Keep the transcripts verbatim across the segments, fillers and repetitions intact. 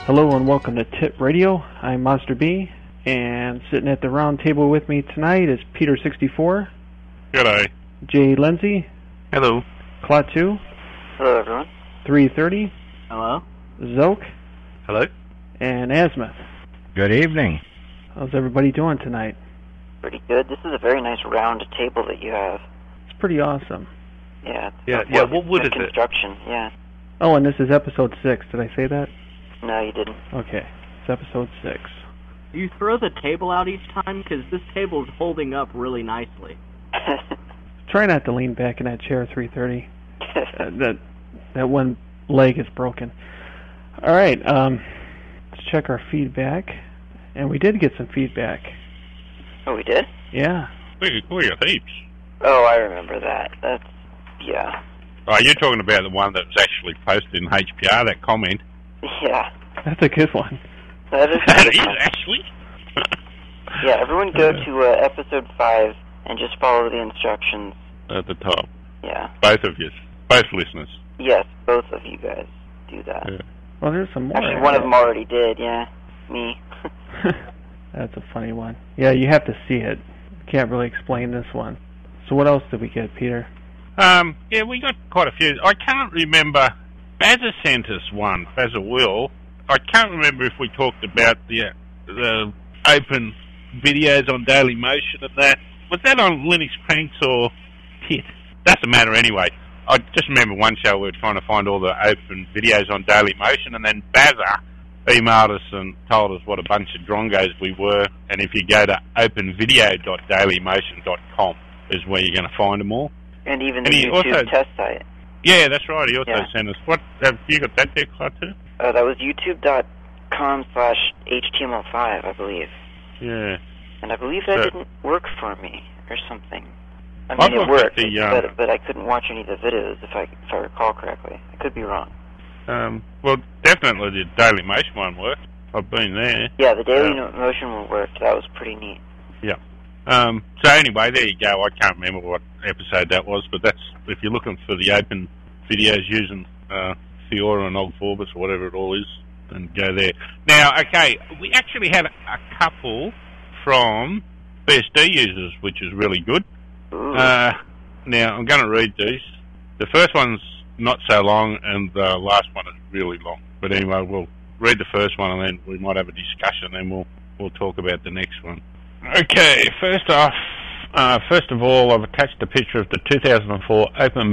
Hello and welcome to Tip Radio. I'm Monster B, and sitting at the round table with me tonight is Peter sixty-four. G'day. Jay Lindsay. Hello. Klaatu. Hello, everyone. three thirty. Hello. Zoke. Hello. And Asmuth. Good evening. How's everybody doing tonight? Pretty good. This is a very nice round table that you have. It's pretty awesome. Yeah. Yeah, yeah, what wood is it? Construction, yeah. Oh, and this is episode six. Did I say that? No, you didn't. Okay. It's episode six. You throw the table out each time? Because this table is holding up really nicely. Try not to lean back in that chair, three thirty. uh, that that one leg is broken. All right. Um, let's check our feedback. And we did get some feedback. Oh, we did? Yeah. We, we got heaps. Oh, I remember that. That's, yeah. Oh, you're talking about the one that was actually posted in H P R, that comment. Yeah. That's a good one. That is, That is, actually. Yeah, everyone go to uh, episode five and just follow the instructions. At the top. Yeah. Both of you. Both listeners. Yes, both of you guys do that. Yeah. Well, there's some more. Actually, one of them already did, yeah. Me. That's a funny one. Yeah, you have to see it. Can't really explain this one. So what else did we get, Peter? Um, yeah, we got quite a few. I can't remember. Bazza sent us one, Bazza Will. I can't remember if we talked about the uh, the open videos on Daily Motion and that. Was that on Linux Cranks or Tit? Doesn't matter anyway. I just remember one show we were trying to find all the open videos on Daily Motion, and then Bazza emailed us and told us what a bunch of drongos we were, and if you go to open video dot daily motion dot com is where you're going to find them all. And even the And he YouTube also- test site. Yeah, that's right. He also Yeah. sent us... What, have you got that there, Klaatu? Uh, that was youtube.com slash HTML5, I believe. Yeah. And I believe that So- didn't work for me, or something. I I've mean, it looked worked, at the, um, but, but I couldn't watch any of the videos, if I if I recall correctly. I could be wrong. Um, well, definitely the Daily Motion one worked. I've been there. Yeah, the Daily Yeah. Motion one worked. That was pretty neat. Yeah. Um, so anyway, there you go. I can't remember what episode that was, but that's if you're looking for the open videos using uh, Theora and Og Vorbis or whatever it all is, then go there. Now, okay, we actually had a couple from B S D users, which is really good. Ooh. Uh, now, I'm going to read these. The first one's not so long, and the last one is really long. But anyway, we'll read the first one, and then we might have a discussion, and then we'll we'll talk about the next one. Okay, first off, uh, first of all, I've attached a picture of the two thousand four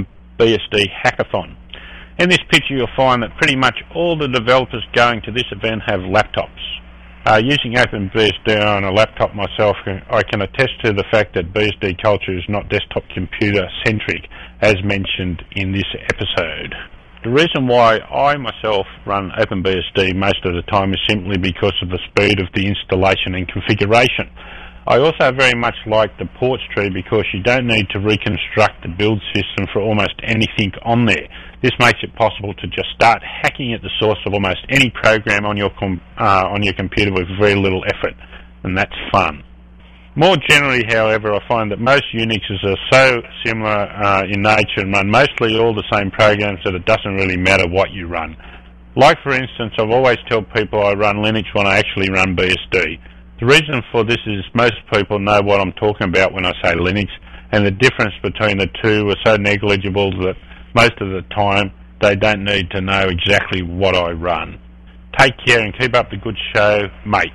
OpenBSD Hackathon. In this picture, you'll find that pretty much all the developers going to this event have laptops. Uh, using OpenBSD on a laptop myself, I can attest to the fact that B S D culture is not desktop computer centric, as mentioned in this episode. The reason why I myself run OpenBSD most of the time is simply because of the speed of the installation and configuration. I also very much like the ports tree because you don't need to reconstruct the build system for almost anything on there. This makes it possible to just start hacking at the source of almost any program on your com- uh, on your computer with very little effort, and that's fun. More generally, however, I find that most Unixes are so similar uh, in nature and run mostly all the same programs that it doesn't really matter what you run. Like, for instance, I've always told people I run Linux when I actually run B S D. The reason for this is most people know what I'm talking about when I say Linux, and the difference between the two are so negligible that most of the time they don't need to know exactly what I run. Take care and keep up the good show, mates.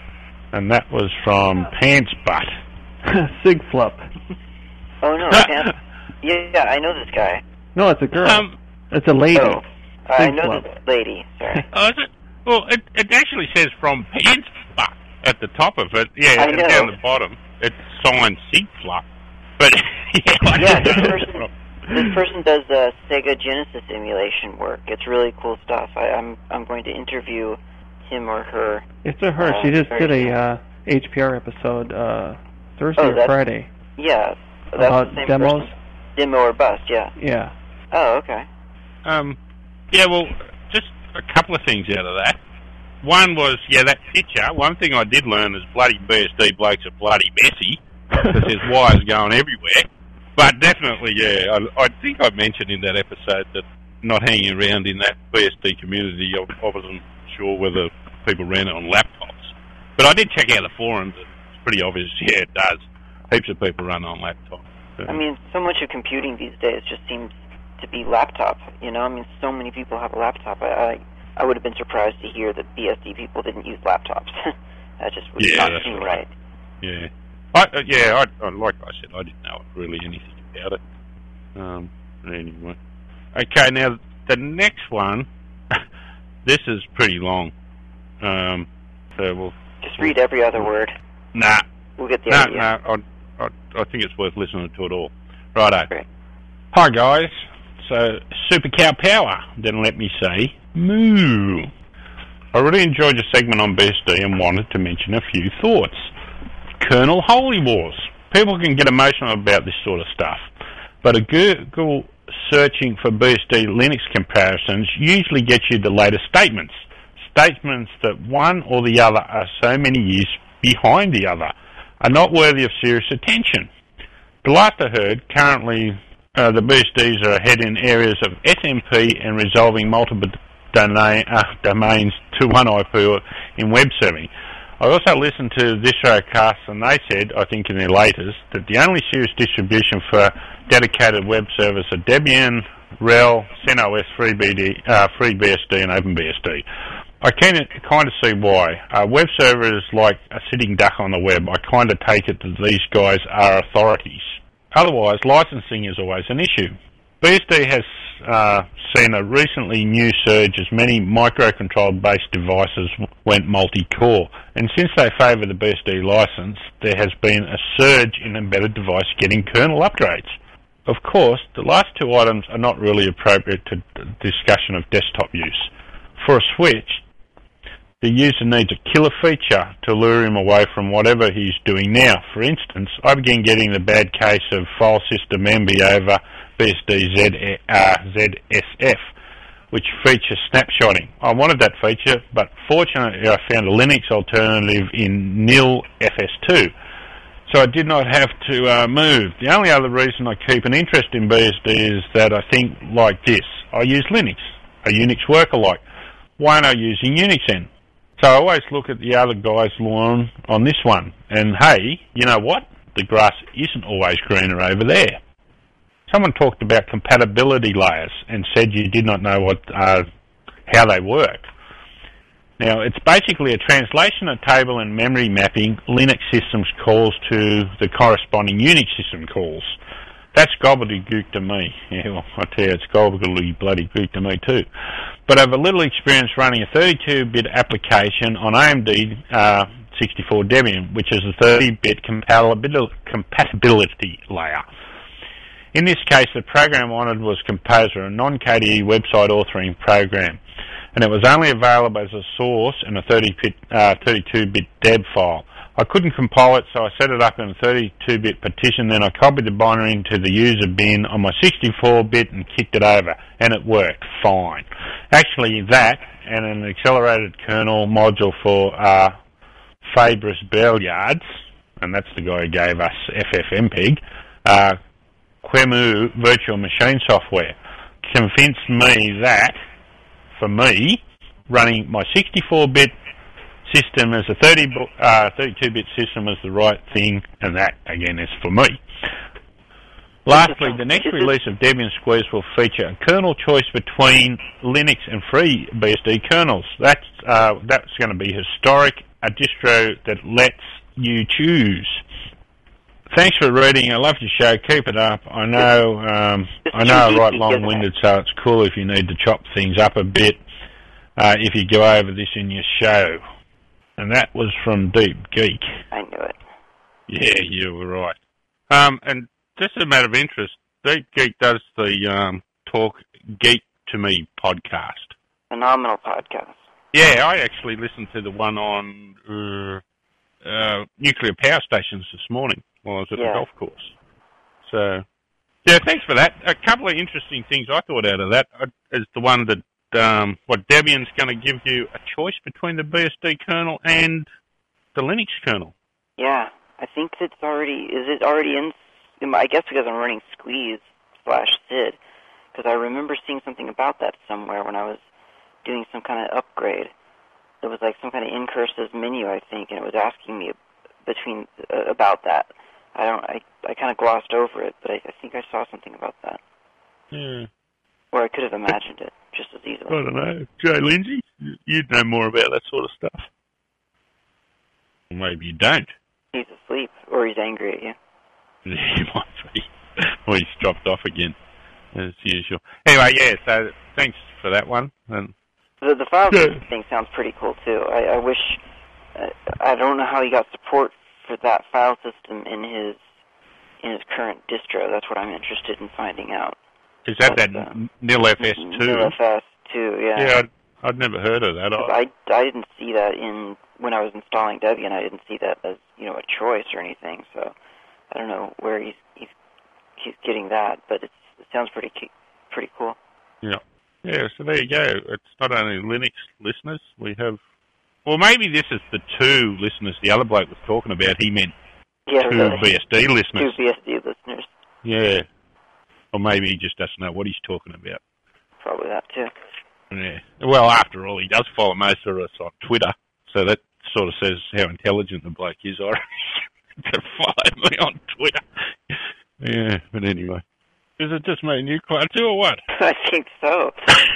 And that was from Pants Butt. Sigflup. Oh, no, I can't. Yeah, yeah, I know this guy. No, it's a girl. Um, it's a lady. Oh, I know Sigflup. this lady. Sorry. Oh, is it? Well, it, it actually says from Pants Butt at the top of it. Yeah, I and know. down the bottom, it's signed Sigflup. But, yeah, I Yeah, don't this know. person, this person does uh, Sega Genesis emulation work. It's really cool stuff. I, I'm I'm going to interview him or her. It's a her. Uh, She just very did a cool. uh, H P R episode uh, Thursday Oh, or that's- Friday Yeah, that's about the same demos. person. Demo or bust, yeah. Yeah. Oh, okay. Um, yeah, well, just a couple of things out of that. One was, yeah, that picture. One thing I did learn is bloody B S D blokes are bloody messy because there's wires going everywhere. But definitely, yeah, I, I think I mentioned in that episode that not hanging around in that B S D community, I, I wasn't sure whether people ran it on laptops. But I did check out the forums. It's pretty obvious. Yeah, it does. Heaps of people run on laptops. So. I mean, so much of computing these days just seems to be laptop. You know, I mean, so many people have a laptop. I I, I would have been surprised to hear that B S D people didn't use laptops. That just would yeah, not seem right. right. Yeah. I, uh, yeah, I, I, like I said, I didn't know really anything about it. Um, anyway. Okay, now the next one, this is pretty long. Um, so we'll... Just read every other word. Nah. We'll get the nah, idea. Nah, I, I, I think it's worth listening to it all. Righto. Great. Hi, guys. So, Super Cow Power, then let me say, moo. I really enjoyed your segment on B S D and wanted to mention a few thoughts. Kernel Holy Wars. People can get emotional about this sort of stuff, but a Google searching for B S D Linux comparisons usually gets you the latest statements. Statements that one or the other are so many years behind the other are not worthy of serious attention. The last I heard, currently uh, the B S Ds are ahead in areas of S M P and resolving multiple domain, uh, domains to one I P in web serving. I also listened to DistroCast, and they said, I think in their latest, that the only serious distribution for dedicated web servers are Debian, RHEL, CentOS, FreeBSD, uh, FreeBSD and OpenBSD. I can kind of see why. Uh, web server is like a sitting duck on the web. I kind of take it that these guys are authorities. Otherwise, licensing is always an issue. B S D has uh, seen a recently new surge as many microcontroller-based devices went multi-core, and since they favour the B S D license, there has been a surge in embedded device getting kernel upgrades. Of course, the last two items are not really appropriate to discussion of desktop use. For a switch, the user needs a killer feature to lure him away from whatever he's doing now. For instance, I began getting the bad case of file system envy over B S D Z, uh, Z S F, which features snapshotting. I wanted that feature, but fortunately I found a Linux alternative in nil F S two, so I did not have to uh, move. The only other reason I keep an interest in B S D is that I think like this. I use Linux, a Unix work-alike. Why aren't I using Unix then? So I always look at the other guy's lawn on this one, and hey, you know what? The grass isn't always greener over there. Someone talked about compatibility layers and said you did not know what uh, how they work. Now, it's basically a translation of table and memory mapping Linux systems calls to the corresponding Unix system calls. That's gobbledygook to me. Yeah, well, I tell you, it's gobbledygook bloody gook to me too. But I have a little experience running a thirty-two bit application on A M D uh, sixty-four Debian, which is a thirty bit compatibility, compatibility layer. In this case, the program I wanted was Composer, a non-K D E website authoring program, and it was only available as a source in a thirty-two bit deb file. I couldn't compile it, so I set it up in a thirty-two bit partition, then I copied the binary into the user bin on my sixty-four bit and kicked it over, and it worked fine. Actually, that and an accelerated kernel module for uh, Fabrice Belliards, and that's the guy who gave us FFmpeg, uh, Qemu virtual machine software, convinced me that, for me, running my sixty-four bit system as a thirty-two bit system was the right thing, and that, again, is for me. Lastly, the next release of Debian Squeeze will feature a kernel choice between Linux and free B S D kernels. That's, uh, that's going to be historic, a distro that lets you choose. Thanks for reading. I love your show. Keep it up. I know um, I know I write long-winded, so it's cool if you need to chop things up a bit uh, if you go over this in your show. And that was from Deep Geek. I knew it. Yeah, you were right. Um, and just a matter of interest, Deep Geek does the um, Talk Geek to Me podcast. Phenomenal podcast. Yeah, I actually listened to the one on uh, uh, nuclear power stations this morning while I was at yeah. the golf course. So, yeah, thanks for that. A couple of interesting things I thought out of that is the one that Um, what Debian's going to give you a choice between the B S D kernel and the Linux kernel. Yeah, I think it's already, is it already in, I guess because I'm running Squeeze slash S I D, because I remember seeing something about that somewhere when I was doing some kind of upgrade. there was like some kind of in-cursive menu, I think, and it was asking me between uh, about that. I don't. I I kind of glossed over it, but I, I think I saw something about that. Yeah. Or I could have imagined it just as easily. I don't know. Joe Lindsay, you'd know more about that sort of stuff. Or maybe you don't. He's asleep, or he's angry at you. He might be. Or he's dropped off again, as usual. Anyway, yeah, so thanks for that one. And The, the file Yeah. system thing sounds pretty cool, too. I, I wish... Uh, I don't know how he got support for that file system in his in his current distro. That's what I'm interested in finding out. is that But, that uh, N I L F S two? N I L F S two, yeah. Yeah, I'd, I'd never heard of that. I, I, I didn't see that in when I was installing Debian. I didn't see that as, you know, a choice or anything. So I don't know where he's he's, he's getting that, but it's, it sounds pretty pretty cool. yeah. Yeah, so there you go. It's not only Linux listeners. We have... Well, maybe this is the two listeners the other bloke was talking about. He meant Yeah, two really. B S D listeners. Two B S D listeners. Yeah. Or maybe he just doesn't know what he's talking about. Probably that, too. Yeah. Well, after all, he does follow most of us on Twitter, so that sort of says how intelligent the bloke is, I reckon, to follow me on Twitter. Yeah, but anyway. Is it just me and you, Clark, too, or what? I think so.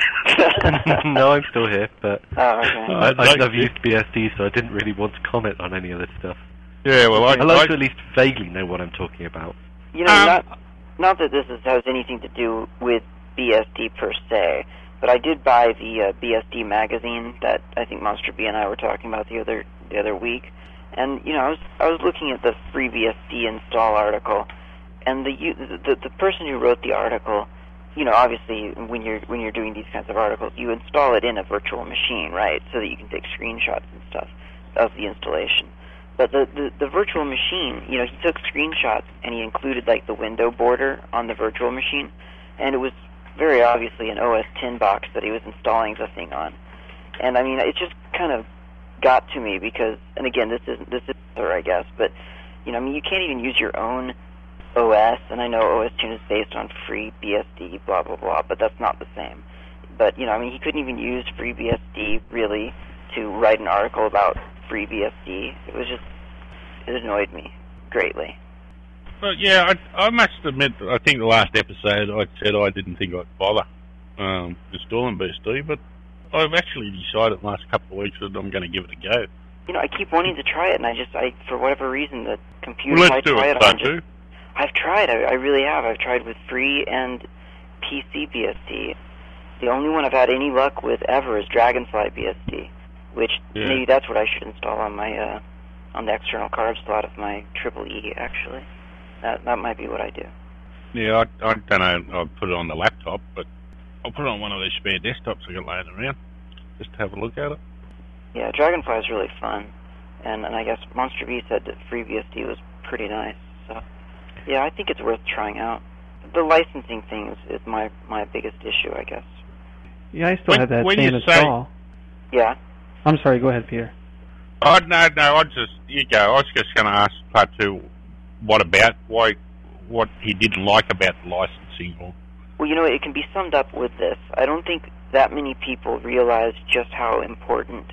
No, I'm still here, but Oh, okay. Oh, I, I'd I, like I've to. used B S D, so I didn't really want to comment on any of this stuff. Yeah, well, I... I like I to at least vaguely know what I'm talking about. You know, Um, not not that this is, has anything to do with B S D per se, but I did buy the uh, B S D magazine that I think Monster B and I were talking about the other the other week, and you know, I was I was looking at the free B S D install article, and the you- the the person who wrote the article, you know, obviously when you're when you're doing these kinds of articles, you install it in a virtual machine, right, so that you can take screenshots and stuff of the installation. But the, the, the virtual machine, you know, he took screenshots and he included like the window border on the virtual machine, and it was very obviously an O S ten box that he was installing the thing on. And I mean, it just kind of got to me because, and again, this isn't this is her, I guess, but you know, I mean, you can't even use your own O S, and I know O S Tune is based on free B S D, blah blah blah, but that's not the same. But you know, I mean, he couldn't even use free B S D really to write an article about free B S D. It was just, it annoyed me greatly. Well, yeah, I, I must admit, I think the last episode I said I didn't think I'd bother um, installing B S D, but I've actually decided the last couple of weeks that I'm going to give it a go. You know, I keep wanting to try it, and I just, I for whatever reason, the computer Well, I let's do try it, it on Batu. just, I've tried, I, I really have. I've tried with free and P C B S D. The only one I've had any luck with ever is Dragonfly B S D, which Yeah. maybe that's what I should install on my, uh, on the external card slot of my Triple E, actually. That that might be what I do. Yeah, I, I don't know, I'll put it on the laptop, but I'll put it on one of those spare desktops I got laying around, just to have a look at it. Yeah, Dragonfly is really fun, and, and I guess Monster B said that FreeBSD was pretty nice, so yeah, I think it's worth trying out. The licensing thing is, is my, my biggest issue, I guess. Yeah, I still When- have that when same you say- install. Yeah? I'm sorry, go ahead, Peter. Oh, no, no, I just, you go, I was just going to ask part two, what about, why, what he didn't like about the licensing, or... Well, you know, it can be summed up with this. I don't think that many people realize just how important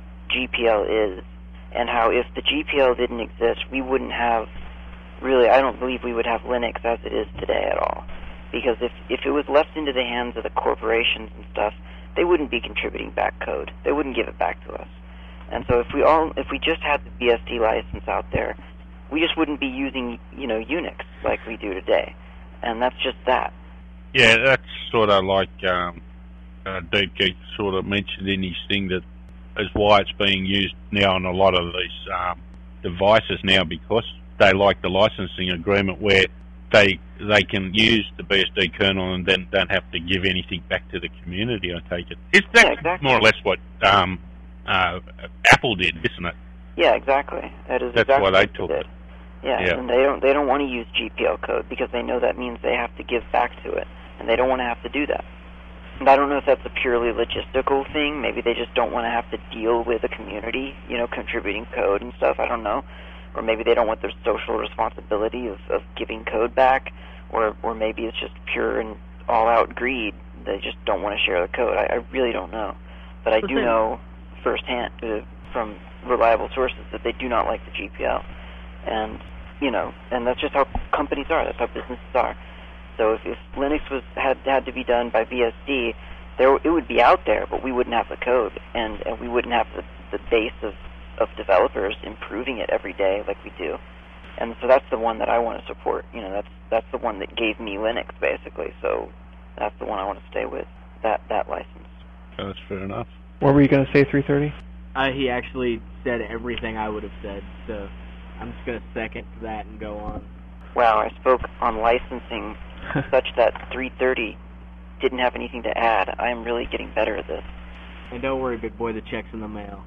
G P L is, and how if the G P L didn't exist, we wouldn't have, really, I don't believe we would have Linux as it is today at all. Because if, if it was left into the hands of the corporations and stuff, they wouldn't be contributing back code. They wouldn't give it back to us. And so if we all, if we just had the B S D license out there, we just wouldn't be using, you know, Unix like we do today. And that's just that. Yeah, that's sort of like um, uh, Deep Geek sort of mentioned in his thing that is why it's being used now on a lot of these um, devices now, because they like the licensing agreement where they they can use the B S D kernel and then don't have to give anything back to the community, I take it. It's that's Yeah, exactly. more or less what um, uh, Apple did, isn't it? Yeah, exactly. That is That's exactly why they what took did. it. Yeah, Yeah. and they don't they don't want to use G P L code because they know that means they have to give back to it, and they don't want to have to do that. And I don't know if that's a purely logistical thing. Maybe they just don't want to have to deal with a community, you know, contributing code and stuff. I don't know. Or maybe they don't want their social responsibility of, of giving code back, or or maybe it's just pure and all-out greed. They just don't want to share the code. I, I really don't know. But I But do then- know firsthand uh, from reliable sources that they do not like the G P L, and you know, and that's just how companies are. That's how businesses are. So if, if Linux was had had to be done by B S D, there it would be out there, but we wouldn't have the code, and, and we wouldn't have the, the base of, of developers improving it every day like we do. And so that's the one that I want to support. You know, that's that's the one that gave me Linux basically. So that's the one I want to stay with. That that license. That's fair enough. What were you going to say, three thirty? Uh, he actually said everything I would have said, so I'm just going to second that and go on. Wow, I spoke on licensing such that three thirty didn't have anything to add. I am really getting better at this. And don't worry, big boy, the check's in the mail.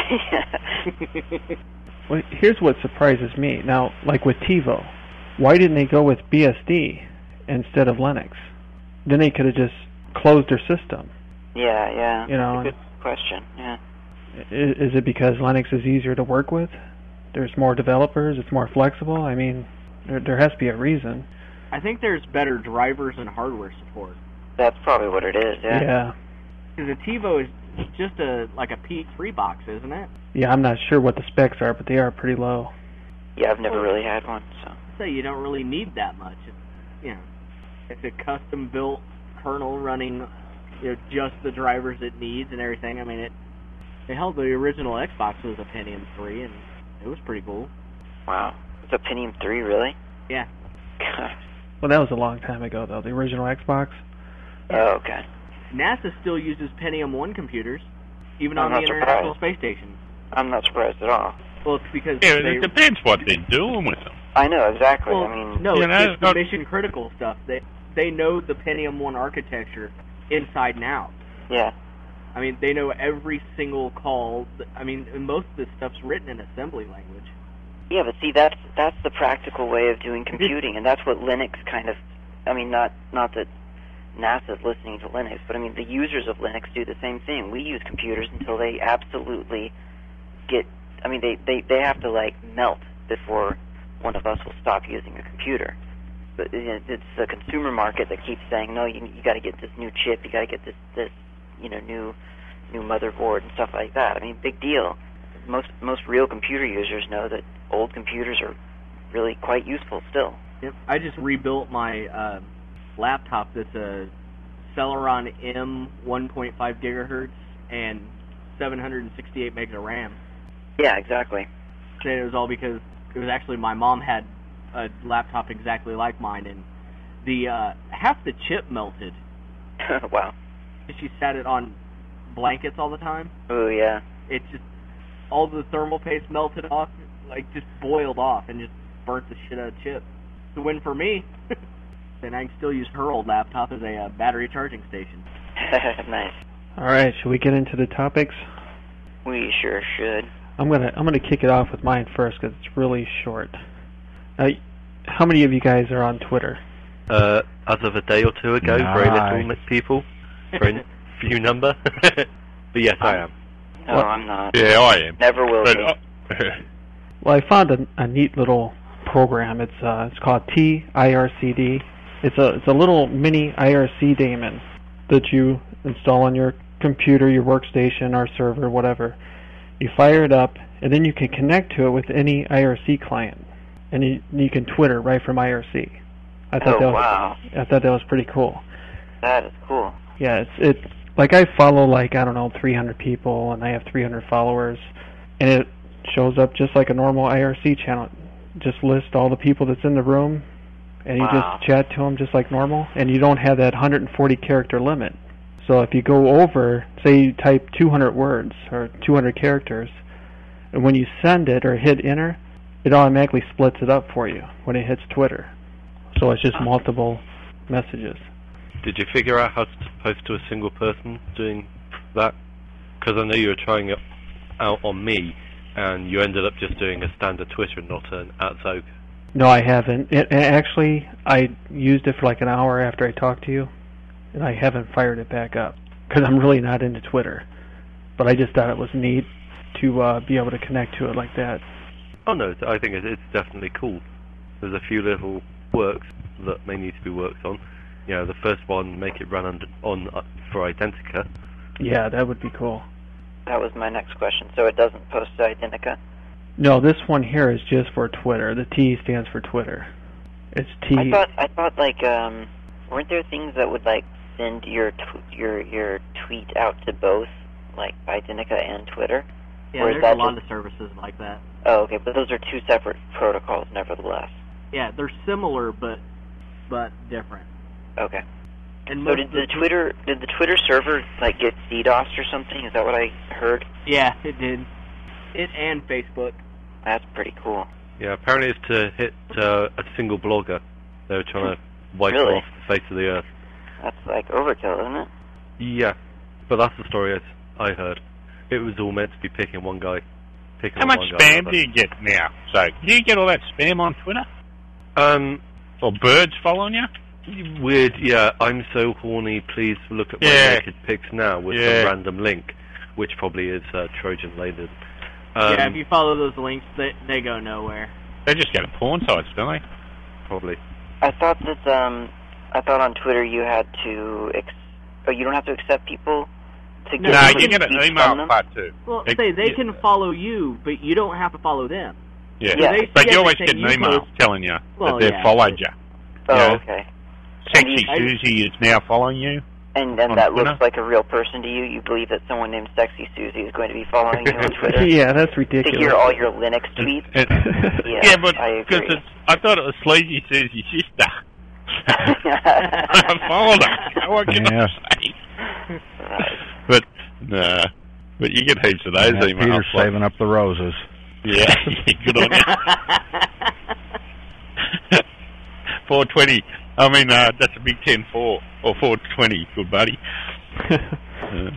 Well, here's what surprises me. Now, like with TiVo, why didn't they go with B S D instead of Linux? Then they could have just closed their system. Yeah, yeah. You know, That's a good question, yeah. Is, is it because Linux is easier to work with? There's more developers, it's more flexible? I mean, there, there has to be a reason. I think there's better drivers and hardware support. That's probably what it is, yeah. Yeah. Because the TiVo is just a like a P three box, isn't it? Yeah, I'm not sure what the specs are, but they are pretty low. Yeah, I've never really had one, so. So you don't really need that much. It's, you know, it's a custom-built kernel running, you know, just the drivers it needs and everything. I mean, it. It held the original Xbox was a Pentium three, and it was pretty cool. Wow, it's a Pentium three, really? Yeah. Well, that was a long time ago, though. The original Xbox. Oh, okay. NASA still uses Pentium one computers, even I'm on the not International surprised. Space Station. I'm not surprised at all. Well, it's because Yeah, they, it depends what they're doing with them. I know, exactly. well, I mean, no, You it's, know, it's the not- mission critical stuff. They they know the Pentium one architecture inside and out. yeah. I mean, they know every single call. I mean, most of this stuff's written in assembly language. Yeah, but see, that's that's the practical way of doing computing, and that's what Linux kind of. I mean, not not that NASA's listening to Linux, but I mean, the users of Linux do the same thing. We use computers until they absolutely get. I mean, they they they have to like melt before one of us will stop using a computer. But you know, it's the consumer market that keeps saying, no, you you got to get this new chip, you got to get this this you know new new motherboard and stuff like that. I mean, big deal. Most most real computer users know that old computers are really quite useful still. Yep. I just rebuilt my uh, laptop that's a Celeron M one point five gigahertz and seven hundred sixty-eight megs of RAM. Yeah, exactly. And it was all because it was actually my mom had a laptop exactly like mine, and the uh, half the chip melted. Wow. She sat it on blankets all the time. Oh yeah. It just all the thermal paste melted off, like just boiled off, and just burnt the shit out of chip. It's a win for me. And I can still use her old laptop as a uh, battery charging station. Nice. All right, should we get into the topics? We sure should. I'm gonna I'm gonna kick it off with mine first because it's really short. Now, how many of you guys are on Twitter? Uh, as of a day or two ago, very Nice. little people, very few number. But yes, I am. No, What? I'm not. Yeah, I am. Never will But, be. uh, Well, I found a, a neat little program. It's uh, it's called T I R C D. It's a it's a little mini I R C daemon that you install on your computer, your workstation, or server, whatever. You fire it up, and then you can connect to it with any I R C client, and you, you can Twitter right from I R C. I thought Oh, that was wow. I thought that was pretty cool. That is cool. Yeah, it's it's like I follow like I don't know three hundred people, and I have three hundred followers, and it shows up just like a normal I R C channel. Just list all the people that's in the room, and you Wow. just chat to them just like normal, and you don't have that one hundred forty character limit. So if you go over, say you type two hundred words or two hundred characters, and when you send it or hit enter, it automatically splits it up for you when it hits Twitter. So it's just multiple messages. Did you figure out how to post to a single person doing that? Because I know you were trying it out on me, and you ended up just doing a standard Twitter and not an at Zoke. No, I haven't. It, it actually, I used it for like an hour after I talked to you, and I haven't fired it back up because I'm really not into Twitter. But I just thought it was neat to uh, be able to connect to it like that. Oh no, I think it- it's definitely cool. There's a few little works that may need to be worked on. You know, the first one, make it run under, on uh, for Identica. Yeah, that would be cool. that was my next question. So it doesn't post to Identica? No, this one here is just for Twitter. The T stands for Twitter. It's T. I thought I thought like um, weren't there things that would like send your tw- your your tweet out to both, like Identica and Twitter? Yeah, or is there's that a lot just... of services like that. Oh, okay, but those are two separate protocols, nevertheless. Yeah, they're similar but but different. Okay. And So did the Twitter did the Twitter server like get DDoSed or something? Is that what I heard? Yeah, it did. It and Facebook. That's pretty cool. Yeah, apparently it's to hit uh, a single blogger. They were trying to wipe Really? off the face of the earth. That's like overkill, isn't it? Yeah, but that's the story I heard. It was all meant to be picking one guy. Picking How on much one guy spam do you get now? So, do you get all that spam on Twitter? Um, Or birds following you? weird. Yeah, I'm so horny. Please look at my Yeah. naked pics now with Yeah. some random link, which probably is uh, Trojan laden. Um, yeah, if you follow those links, they they go nowhere. They just go to porn sites, don't they? probably. I thought that um, I thought on Twitter you had to, ex- oh, you don't have to accept people to No, get. No, you you can get an tweets email from them? part too. Well, It- say they yeah. can follow you, but you don't have to follow them. Yeah, Yeah. They but see you always everything get an you email post. telling you Well, that they've yeah. followed you. Oh, Yeah. okay. Sexy And you- I- Susie is now following you. And and On that Twitter? looks like a real person to you. You believe that someone named Sexy Susie is going to be following you on Twitter Yeah, that's to ridiculous. hear all your Linux And- tweets? and- Yeah, yeah, but I because agree. it's, I thought it was Sleazy Susie's sister. I followed her. What can Yeah. I say? Right. But nah, but you get heaps of those Yeah, emails. Peter's saving up the roses. Yeah, good on you. four twenty. I mean, uh, that's a Big Ten four or four twenty. Good buddy. Uh,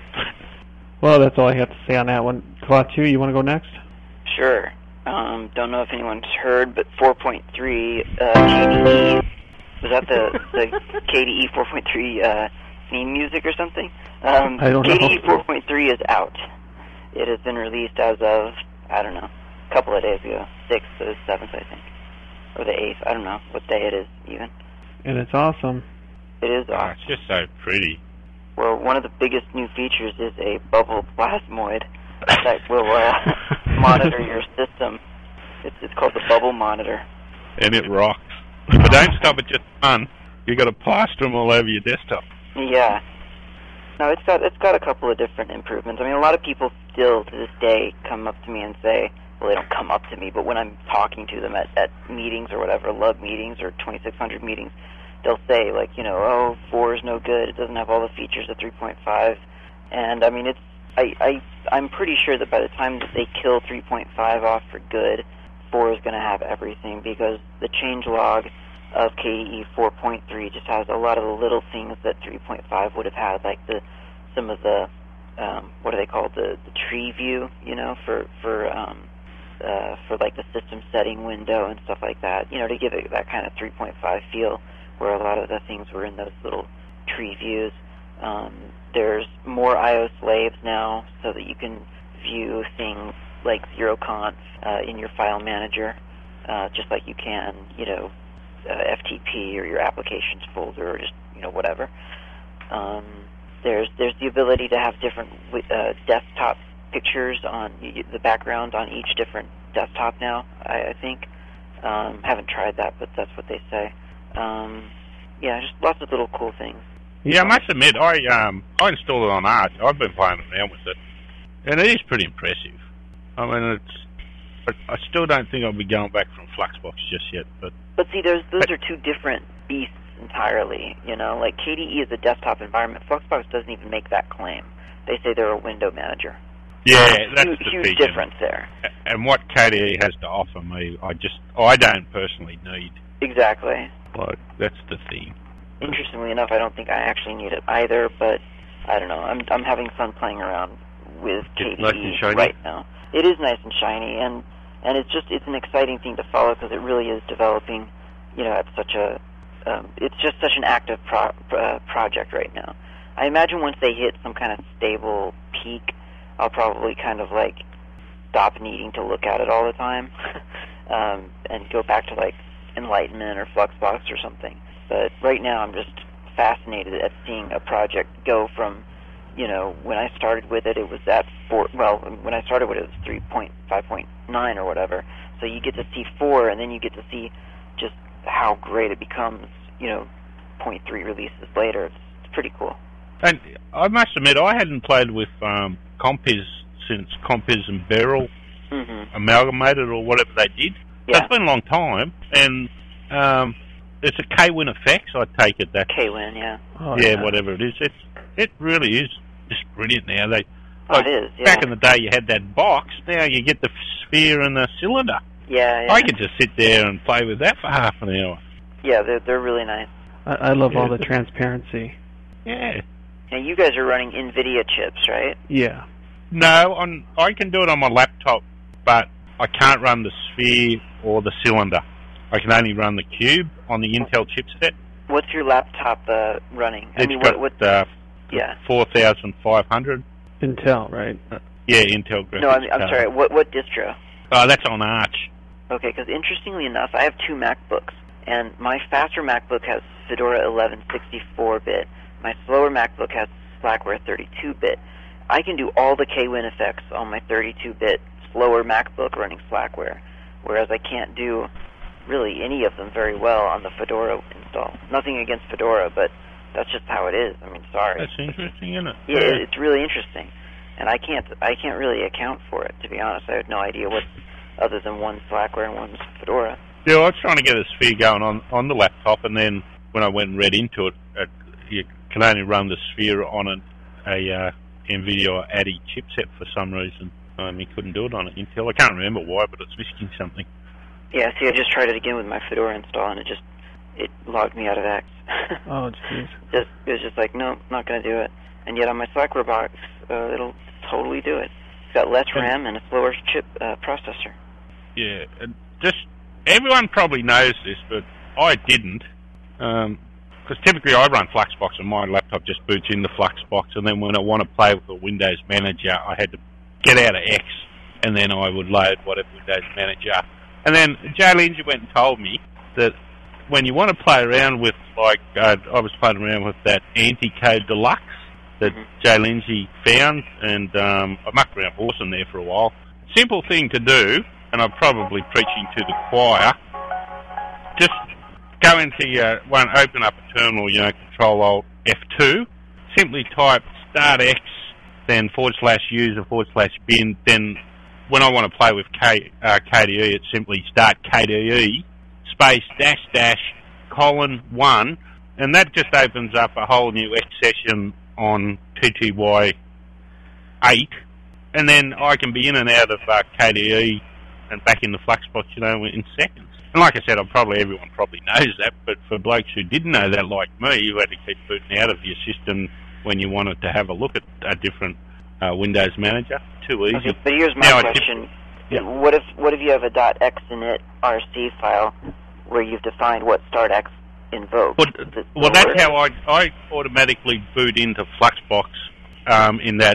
Well, that's all I have to say on that one. Klaatu, you want to go next? Sure. Um, don't know if anyone's heard, but four point three uh, K D E, was that the, the K D E four point three uh, theme music or something? Um, I don't know. K D E four point three is out. It has been released as of, I don't know, a couple of days ago. sixth or seventh, I think. Or the eighth, I don't know what day it is even. And it's awesome. It is oh, awesome. it's just so pretty. Well, one of the biggest new features is a bubble plasmoid that will uh, monitor your system. It's, it's called the Bubble Monitor. And it rocks. But don't stop at just fun. You got to plaster them all over your desktop. Yeah. No, it's got it's got a couple of different improvements. I mean, a lot of people still to this day come up to me and say, well, they don't come up to me, but when I'm talking to them at, at meetings or whatever, lug meetings or twenty-six hundred meetings, they'll say, like, you know, oh, four is no good. It doesn't have all the features of three point five. And, I mean, it's I, I, I'm pretty sure that by the time that they kill three point five off for good, four is going to have everything, because the changelog of K D E four point three just has a lot of the little things that three point five would have had, like the some of the, um, what are they called, the, the tree view, you know, for, for, um, uh, for like the system setting window and stuff like that, you know, to give it that kind of three point five feel, where a lot of the things were in those little tree views. Um, there's more I O slaves now, so that you can view things like zeroconf uh, in your file manager, uh, just like you can, you know, uh, F T P or your applications folder or just, you know, whatever. Um, there's there's the ability to have different uh, desktop pictures on the background on each different desktop now, I, I think. Um, haven't tried that, but that's what they say. Um, yeah, just lots of little cool things. Yeah, I must admit, I um I installed it on Arch. I've been playing around with it, and it is pretty impressive. I mean, it's. I, I still don't think I'll be going back from Fluxbox just yet, but But see, those those are two different beasts entirely. You know, like K D E is a desktop environment. Fluxbox doesn't even make that claim. They say they're a window manager. yeah, that's huge, the huge thing. difference there. And what K D E has to offer me, I just I don't personally need. Exactly. Like that's the thing. Interestingly enough, I don't think I actually need it either. But I don't know. I'm I'm having fun playing around with K D E It's nice and shiny. right now. It is nice and shiny, and and it's just it's an exciting thing to follow, because it really is developing, you know, at such a um, it's just such an active pro- uh, project right now. I imagine once they hit some kind of stable peak, I'll probably kind of like stop needing to look at it all the time, um, and go back to like Enlightenment or Fluxbox or something. But right now, I'm just fascinated at seeing a project go from you know, when I started with it, it was at four. Well, when I started with it, it was three point five point nine or whatever. So you get to see four, and then you get to see just how great it becomes, you know, point three releases later. It's, it's pretty cool. And I must admit, I hadn't played with um, Compiz since Compiz and Beryl mm-hmm. amalgamated or whatever they did. Yeah. So it's been a long time, and um, it's a K-Win effects, I take it. That K-Win, yeah. Oh, yeah, yeah, whatever it is. It's, it really is just brilliant now. They, oh, like, it is, yeah. Back in the day, you had that box. Now you get the sphere and the cylinder. Yeah, yeah. I could just sit there and play with that for half an hour. Yeah, they're, they're really nice. I, I love Yeah. all the transparency. Yeah. Now, you guys are running NVIDIA chips, right? Yeah. No, on I can do it on my laptop, but I can't run the sphere or the cylinder. I can only run the cube on the Intel chipset. What's your laptop uh, running? I It's mean, got what, what uh, yeah. four thousand five hundred. Intel, right? Yeah, Intel graphics No, I'm, I'm card. sorry. What what distro? Oh, that's on Arch. Okay, because interestingly enough, I have two MacBooks, and my faster MacBook has Fedora eleven sixty-four bit. My slower MacBook has Slackware thirty-two bit. I can do all the K-Win effects on my thirty-two bit slower MacBook running Slackware, whereas I can't do really any of them very well on the Fedora install. Nothing against Fedora, but that's just how it is. I mean, sorry. That's interesting, isn't it? Yeah, it- it's really interesting, and I can't I can't really account for it, to be honest. I have no idea what other than one Slackware and one Fedora. Yeah, I was trying to get a sphere going on, on the laptop, and then when I went and read into it, it you can only run the sphere on an, a uh, NVIDIA or A D I chipset for some reason. Um, you couldn't do it on an Intel. I can't remember why, but it's missing something. Yeah, see, I just tried it again with my Fedora install, and it just it logged me out of X. Oh, jeez. just it was just like, no, not going to do it. And yet on my Slackware box, uh, it'll totally do it. It's got less RAM and a slower chip uh, processor. Yeah, and just everyone probably knows this, but I didn't. Um, Because typically I run Fluxbox and my laptop just boots into Fluxbox, and then when I want to play with the Windows Manager, I had to get out of X, and then I would load whatever Windows Manager. And then Jay Lindsay went and told me that when you want to play around with, like, uh, I was playing around with that Anti-Code Deluxe that Mhm. Jay Lindsay found, and um, I mucked around Awesome there for a while. Simple thing to do, and I'm probably preaching to the choir, just go into your one, open up a terminal, you know, Control Alt F two, simply type Start X, then forward slash user forward slash bin. Then when I want to play with K, uh, K D E, it's simply Start K D E space dash dash colon one, and that just opens up a whole new X session on T T Y eight, and then I can be in and out of uh, K D E and back in the Fluxbox, you know, in seconds. And like I said, I'm probably everyone probably knows that, but for blokes who didn't know that, like me, you had to keep booting out of your system when you wanted to have a look at a different uh, Windows Manager. Too easy. Okay, but here's my Now, I question: yeah. What if what if you have a .xinit R C file where you've defined what Start X invokes? Well, Does it well still that's work? how I I automatically boot into Fluxbox um, in that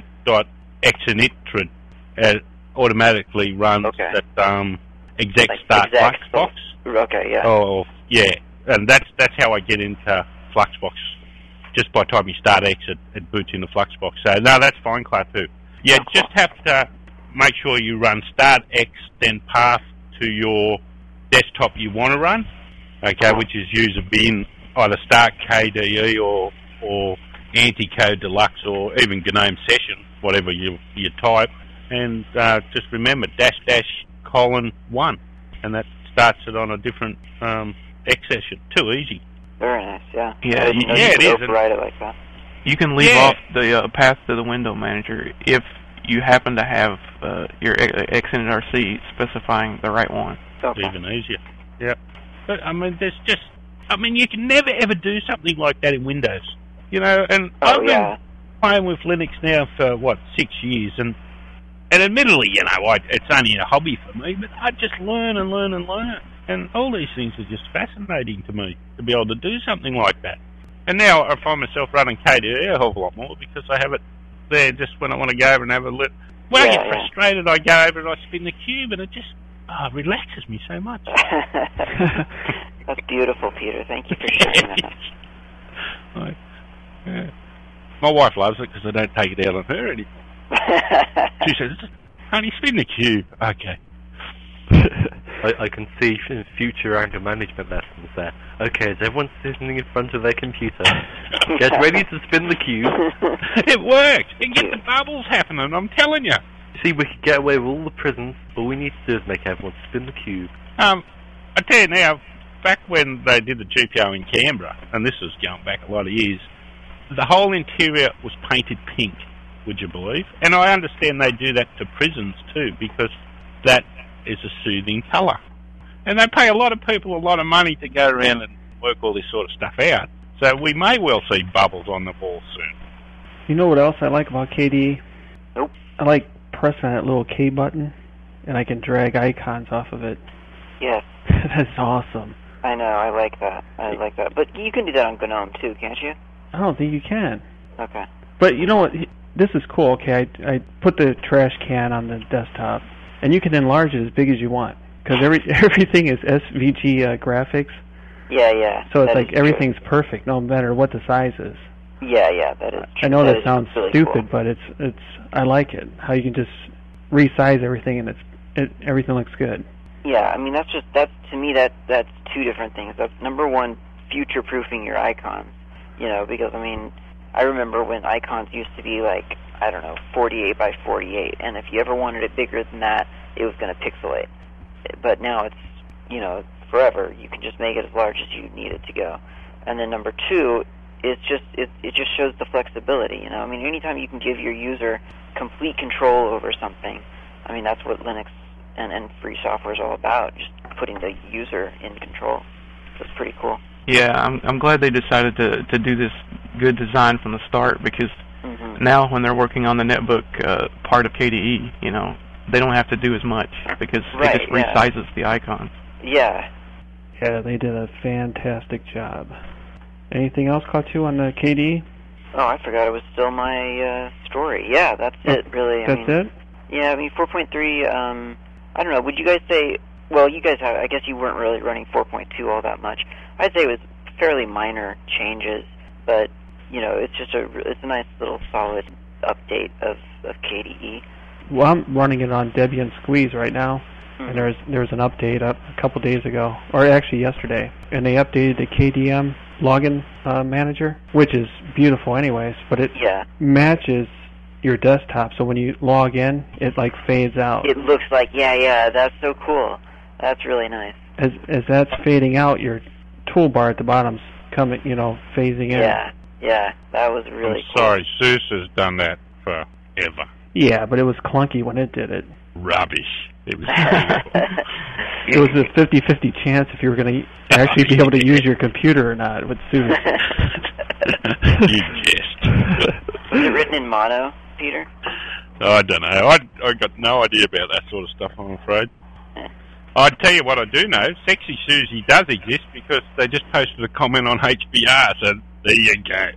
.xinit thread. It automatically runs Okay. that um, exec Like start exec, Fluxbox. Okay, yeah. Oh, yeah, and that's that's how I get into Fluxbox. Just by typing Start X, it, it boots into Fluxbox. So no, that's fine, Clapoo. Yeah, Oh, cool. just have to make sure you run Start X, then path to your desktop you want to run. Okay, which is user bin, either Start K D E or or Anti-Code Deluxe or even GNOME Session, whatever you you type, and uh, just remember dash dash colon one, and that starts it on a different um, X session. Too easy. Very nice, yeah. Yeah, I didn't you- know yeah, you it could is, override it like that. You can leave Yeah. off the uh, path to the window manager if you happen to have uh, your Xinit R C specifying the right one. Okay. Even easier. Yeah. But, I mean, there's just... I mean, you can never, ever do something like that in Windows. You know, and Oh, I've been yeah. playing with Linux now for, what, six years, and and admittedly, you know, I, it's only a hobby for me, but I just learn and learn and learn. And all these things are just fascinating to me, to be able to do something like that. And now I find myself running K D E a whole lot more because I have it there just when I want to go over and have a look. When I Yeah, get yeah. frustrated, I go over and I spin the cube, and it just oh, relaxes me so much. That's beautiful, Peter. Thank you for sharing that. Like, yeah. My wife loves it because I don't take it out on her anymore. She says, honey, spin the cube. Okay. I, I can see in future anger management lessons there. Okay, is everyone sitting in front of their computer? Get ready to spin the cube. It works. You get the bubbles happening, I'm telling you. See, we could get away with all the prisons. All we need to do is make everyone spin the cube. Um, I tell you now, back when they did the G P O in Canberra, and this is going back a lot of years, the whole interior was painted pink, would you believe? And I understand they do that to prisons too, because that is a soothing colour. And they pay a lot of people a lot of money to go around and work all this sort of stuff out. So we may well see bubbles on the wall soon. You know what else I like about K D E? Nope. I like pressing that little K button, and I can drag icons off of it. Yes. That's awesome. I know, I like that. I like that. But you can do that on GNOME too, can't you? I don't think you can. Okay. But you know what? This is cool. Okay, I, I put the trash can on the desktop, and you can enlarge it as big as you want, because every, everything is S V G uh, graphics. Yeah, yeah. So it's that like everything's true. Perfect, no matter what the size is. Yeah, yeah, that is true. I know that, that sounds really stupid, cool. but it's it's. I like it. How you can just resize everything, and it's it, everything looks good. Yeah, I mean that's just that's to me that that's two different things. That's number one, future-proofing your icons. You know, because I mean, I remember when icons used to be like I don't know, forty-eight by forty-eight, and if you ever wanted it bigger than that, it was going to pixelate. But now it's you know forever. You can just make it as large as you need it to go. And then number two, it's just it it just shows the flexibility. You know, I mean, anytime you can give your user complete control over something, I mean that's what Linux and, and free software is all about. Just putting the user in control. So it's pretty cool. Yeah, I'm I'm glad they decided to to do this good design from the start, because mm-hmm. now when they're working on the netbook uh, part of K D E, you know, they don't have to do as much because right, it just yeah. resizes the icons. Yeah. Yeah, they did a fantastic job. Anything else caught you on the K D E? Oh, I forgot it was still my uh, story. Yeah, that's it, really. I That's mean, it? Yeah, I mean, four point three, um, I don't know, would you guys say, well, you guys have, I guess you weren't really running four point two all that much. I'd say it was fairly minor changes, but, you know, it's just a, it's a nice little solid update of, of K D E. Well, I'm running it on Debian Squeeze right now, Mm-hmm. and there's there's an update up a couple days ago, or actually yesterday, and they updated the K D M login uh, manager, which is beautiful anyways, but it Yeah. matches your desktop, so when you log in, it like fades out. It looks like, yeah, yeah, that's so cool. That's really nice. As as that's fading out, your toolbar at the bottom's coming, you know, phasing in. Yeah, yeah, that was really I'm cool. sorry, SUSE has done that forever. Yeah, but it was clunky when it did it. Rubbish. It was It was a fifty-fifty chance if you were going to actually be able to use your computer or not with SUSE. You guessed. Was it written in mono, Peter? I don't know. I I got no idea about that sort of stuff, I'm afraid. I'd tell you what I do know. Sexy Susie does exist because they just posted a comment on H B R, so there you go.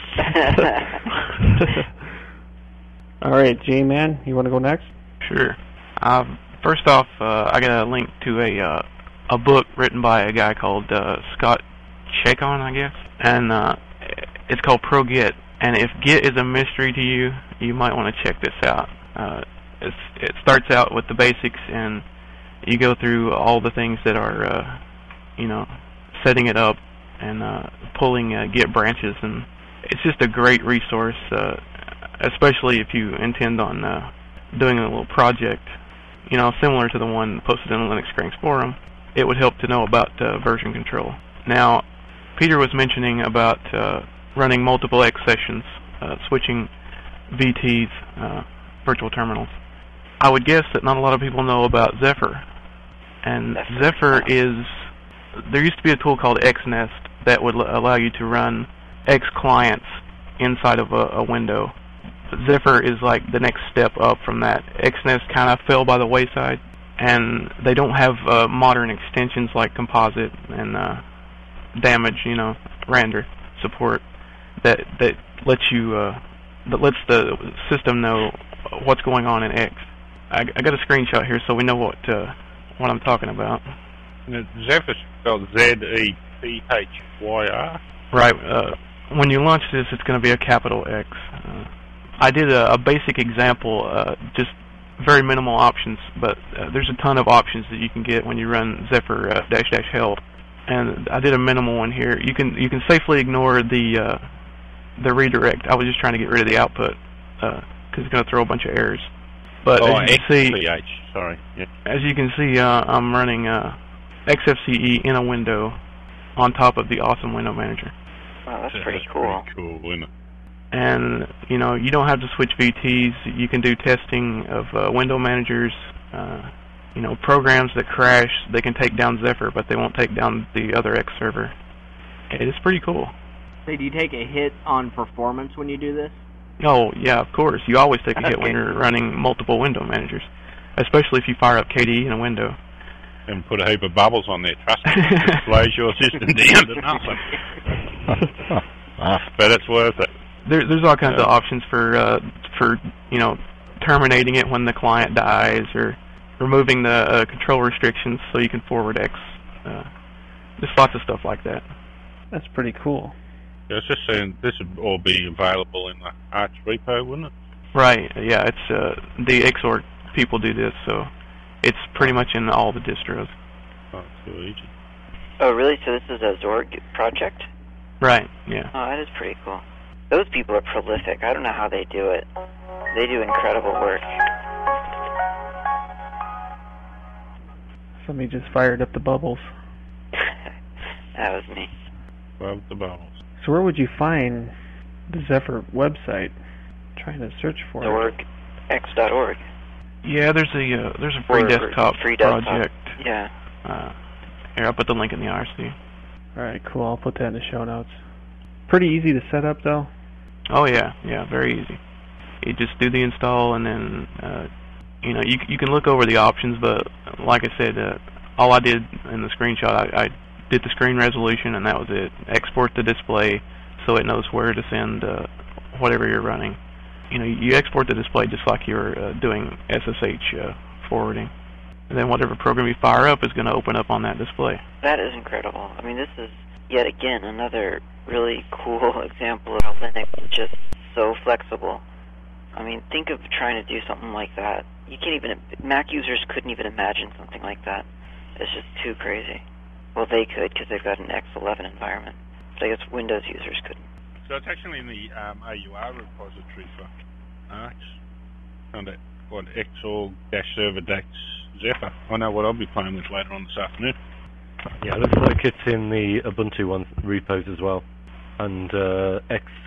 All right, J-Man, you want to go next? Sure. Um, first off, uh, I got a link to a uh, a book written by a guy called uh, Scott Chacon, I guess, and uh, it's called Pro Git. And if Git is a mystery to you, you might want to check this out. Uh, it's, it starts out with the basics, and you go through all the things that are, uh, you know, setting it up and uh, pulling uh, Git branches, and it's just a great resource, uh, especially if you intend on uh, doing a little project, you know, similar to the one posted in the Linux Cranks forum. It would help to know about uh, version control. Now, Peter was mentioning about uh, running multiple X sessions, uh, switching V Ts, uh, virtual terminals. I would guess that not a lot of people know about Zephyr. And Zephyr is, there used to be a tool called Xnest that would l- allow you to run X clients inside of a, a window. Zephyr is like the next step up from that. Xnest kind of fell by the wayside, and they don't have uh, modern extensions like Composite and uh, Damage, you know, Randor support that that lets you uh, that lets the system know what's going on in X. I, I got a screenshot here so we know what uh, what I'm talking about. Zephyr spelled Z E P H Y R. Right. Uh, when you launch this, it's going to be a capital X. Uh, I did a, a basic example, uh, just very minimal options, but uh, there's a ton of options that you can get when you run Zephyr uh, dash dash help. And I did a minimal one here. You can you can safely ignore the uh, the redirect. I was just trying to get rid of the output because uh, it's going to throw a bunch of errors. But oh, as you can see, X C H, sorry. Yeah. As you can see, uh, I'm running uh, X F C E in a window on top of the awesome window manager. Wow, that's Yeah, pretty that's cool. Pretty cool, isn't it? And you know, you don't have to switch V Ts. You can do testing of uh, window managers. Uh, you know, programs that crash, they can take down Zephyr, but they won't take down the other X server. It is pretty cool. So do you take a hit on performance when you do this? Oh, yeah, of course. You always take a hit Okay. when you're running multiple window managers, especially if you fire up K D E in a window. And put a heap of bubbles on there, trust me. It slows your system down to nothing. But it's worth it. There, there's all kinds Yeah. of options for, uh, for you know, terminating it when the client dies, or removing the uh, control restrictions so you can forward X. Uh, just lots of stuff like that. That's pretty cool. I was just saying, this would all be available in the Arch repo, wouldn't it? Right, yeah, it's uh, the Xorg people do this, so it's pretty much in all the distros. Oh, it's so easy. Oh, really? So this is a Zorg project? Right, yeah. Oh, that is pretty cool. Those people are prolific. I don't know how they do it. They do incredible work. Somebody just fired up the bubbles. That was me. Love the bubbles. So where would you find the Zephyr website? I'm trying to search for it. Zorg X dot org. Yeah, there's a uh, there's a free Or desktop free desktop. project. Yeah. Uh, here, I'll put the link in the R C. Alright, cool. I'll put that in the show notes. Pretty easy to set up, though. Oh yeah, yeah, very easy. You just do the install, and then uh, you know you you can look over the options. But like I said, uh, all I did in the screenshot, I, I did the screen resolution, and that was it. Export the display so it knows where to send uh, whatever you're running. You know, you export the display just like you're uh, doing S S H uh, forwarding, and then whatever program you fire up is going to open up on that display. That is incredible. I mean, this is, yet again, another really cool example of how Linux is just so flexible. I mean, think of trying to do something like that. You can't even, Mac users couldn't even imagine something like that. It's just too crazy. Well, they could, because they've got an X eleven environment. But I guess Windows users couldn't. So it's actually in the um, A U R repository for Arch. Under what Xorg dash server dash Zephyr. I know what I'll be playing with later on this afternoon. Yeah, it looks like it's in the Ubuntu one repos as well, and uh,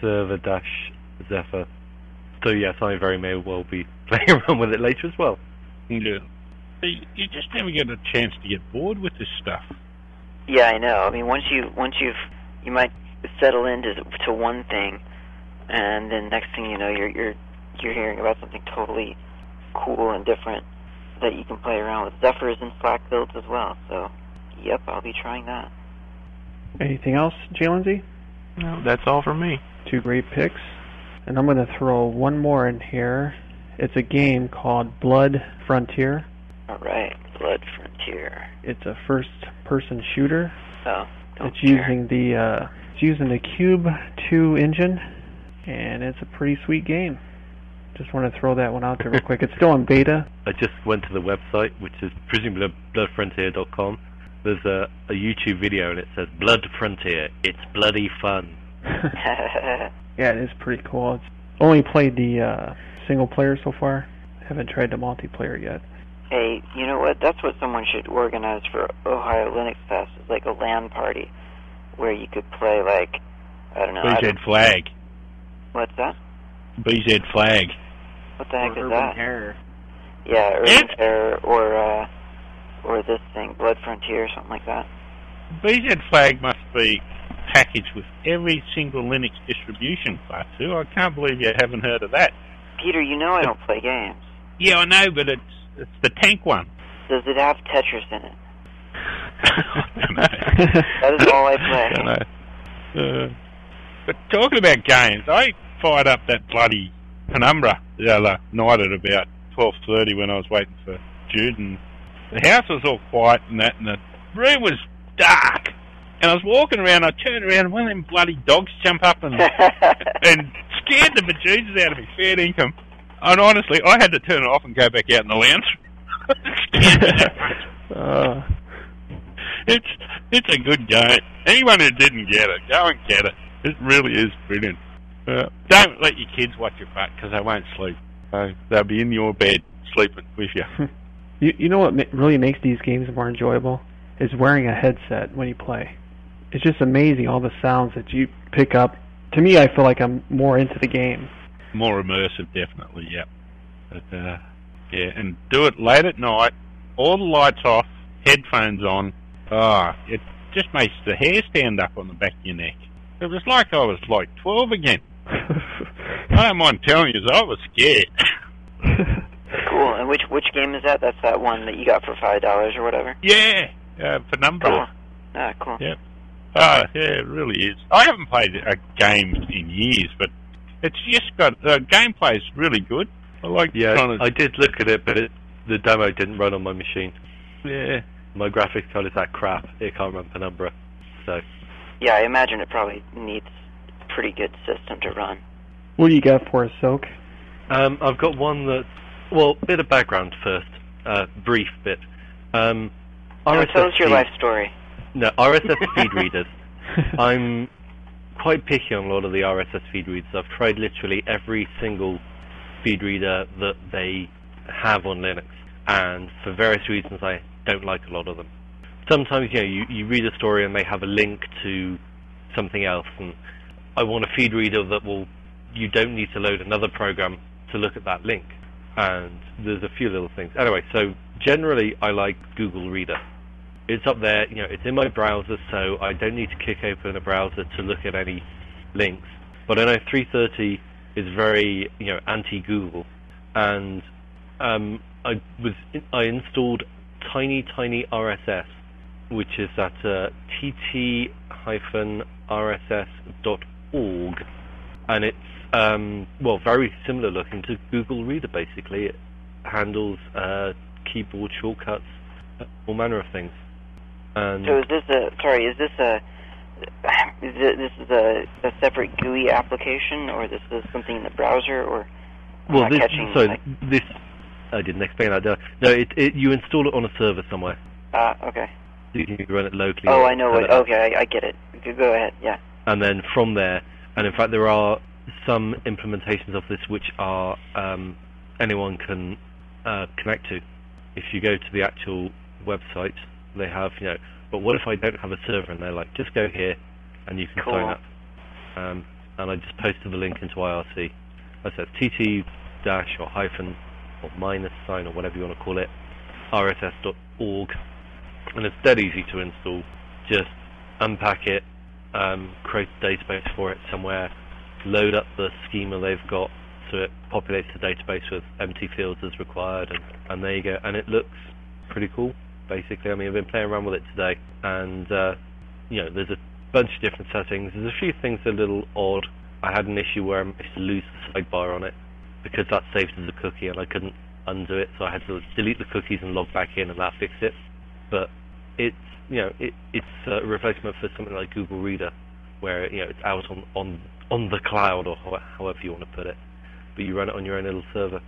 Xserver-Zephyr. So yes, I very may well be playing around with it later as well. Yeah. You, you just never get a chance to get bored with this stuff. Yeah, I know. I mean, once you once you've you might settle into to one thing, and then next thing you know, you're you're you're hearing about something totally cool and different that you can play around with. Zephyr is in Slack builds as well, so yep, I'll be trying that. Anything else, J. Lindsay? No, that's all from me. Two great picks. And I'm going to throw one more in here. It's a game called Blood Frontier. All right, Blood Frontier. It's a first-person shooter. Oh, don't It's care. using the uh, it's using the Cube two engine, and it's a pretty sweet game. Just want to throw that one out there real quick. It's still in beta. I just went to the website, which is presumably blood frontier dot com. There's a, a YouTube video, and it says Blood Frontier. It's bloody fun. Yeah, it is pretty cool. It's only played the uh, single player so far. Haven't tried the multiplayer yet. Hey, you know what? That's what someone should organize for Ohio Linux Fest. It's like a LAN party where you could play, like, I don't know. I B Z don't, Flag. what's that? B Z Flag. What the heck Or is Urban that? Terror. Yeah, Urban It- Terror or uh, or this thing, Blood Frontier, something like that. B Z Flag must be packaged with every single Linux distribution class too. I can't believe you haven't heard of that. Peter, you know I don't play games. Yeah, I know, but it's it's the tank one. Does it have Tetris in it? that That is all I play. Uh, but talking about games, I fired up that bloody Penumbra the other night at about twelve thirty when I was waiting for Jude, and the house was all quiet and that, and the room was dark. And I was walking around, I turned around, and one of them bloody dogs jump up and and scared the bejesus out of me, fair income. And honestly, I had to turn it off and go back out in the lounge. uh. It's it's a good game. Anyone who didn't get it, go and get it. It really is brilliant. Uh, don't let your kids watch your butt because they won't sleep. So they'll be in your bed sleeping with you. you. You know what ma- really makes these games more enjoyable? Is wearing a headset when you play. It's just amazing all the sounds that you pick up. To me, I feel like I'm more into the game. More immersive, definitely, yeah. But, uh, yeah, and do it late at night, all the lights off, headphones on. Ah, oh, it just makes the hair stand up on the back of your neck. It was like I was like twelve again. I don't mind telling you, I was scared. Cool. And which which game is that? That's that one that you got for five dollars or whatever. Yeah, uh, Penumbra. Oh. Ah, cool. Yep. Ah, yeah, it really is. I haven't played a game in years, but it's just got uh, gameplay is really good. I like. Yeah, trying to... I did look at it, but it, the demo didn't run on my machine. Yeah. My graphics card is that crap. It can't run Penumbra. So. Yeah, I imagine it probably needs a pretty good system to run. What do you got for us, Soak? Um, I've got one that. Well, bit of background first. Uh, brief bit. Um, no, tell us your life story. No, R S S feed readers. I'm quite picky on a lot of the R S S feed readers. I've tried literally every single feed reader that they have on Linux, and for various reasons I don't like a lot of them. Sometimes, you know, you, you read a story and they have a link to something else, and I want a feed reader that will, you don't need to load another program to look at that link. And there's a few little things. Anyway, so generally I like Google Reader. It's up there, you know, it's in my browser, so I don't need to kick open a browser to look at any links. But I know three thirty is very, you know, anti-Google, and um, I was I installed Tiny Tiny R S S, which is at uh, t t dash r s s dot org, and it's um, well very similar looking to Google Reader. Basically, it handles uh, keyboard shortcuts, all manner of things. And so is this a sorry? Is this a is it, this is a, a separate G U I application, or this is something in the browser, or well, this catching, so like... this I didn't explain that. Did I? No, it, it you install it on a server somewhere. Ah, uh, okay. You can run it locally. Oh, I know it. Okay, I, I get it. Go ahead. Yeah. And then from there, and in fact, there are some implementations of this which are um, anyone can uh, connect to. If you go to the actual website, they have, you know, but what if I don't have a server? And they're like, just go here, and you can cool. sign up. Um, and I just posted the link into I R C. I said tt dash or hyphen or minus sign or whatever you want to call it, r s s dot org, and it's dead easy to install. Just unpack it, um, create a database for it somewhere, load up the schema they've got so it populates the database with empty fields as required, and, and there you go. And it looks pretty cool, basically. I mean, I've been playing around with it today, and uh, you know, there's a bunch of different settings. There's a few things that are a little odd. I had an issue where I managed to lose the sidebar on it because that saved as a cookie and I couldn't undo it, so I had to delete the cookies and log back in, and that fixed it. But it's, you know, it, it's a replacement for something like Google Reader, where, you know, it's out on on on the cloud, or however you want to put it, but you run it on your own little server.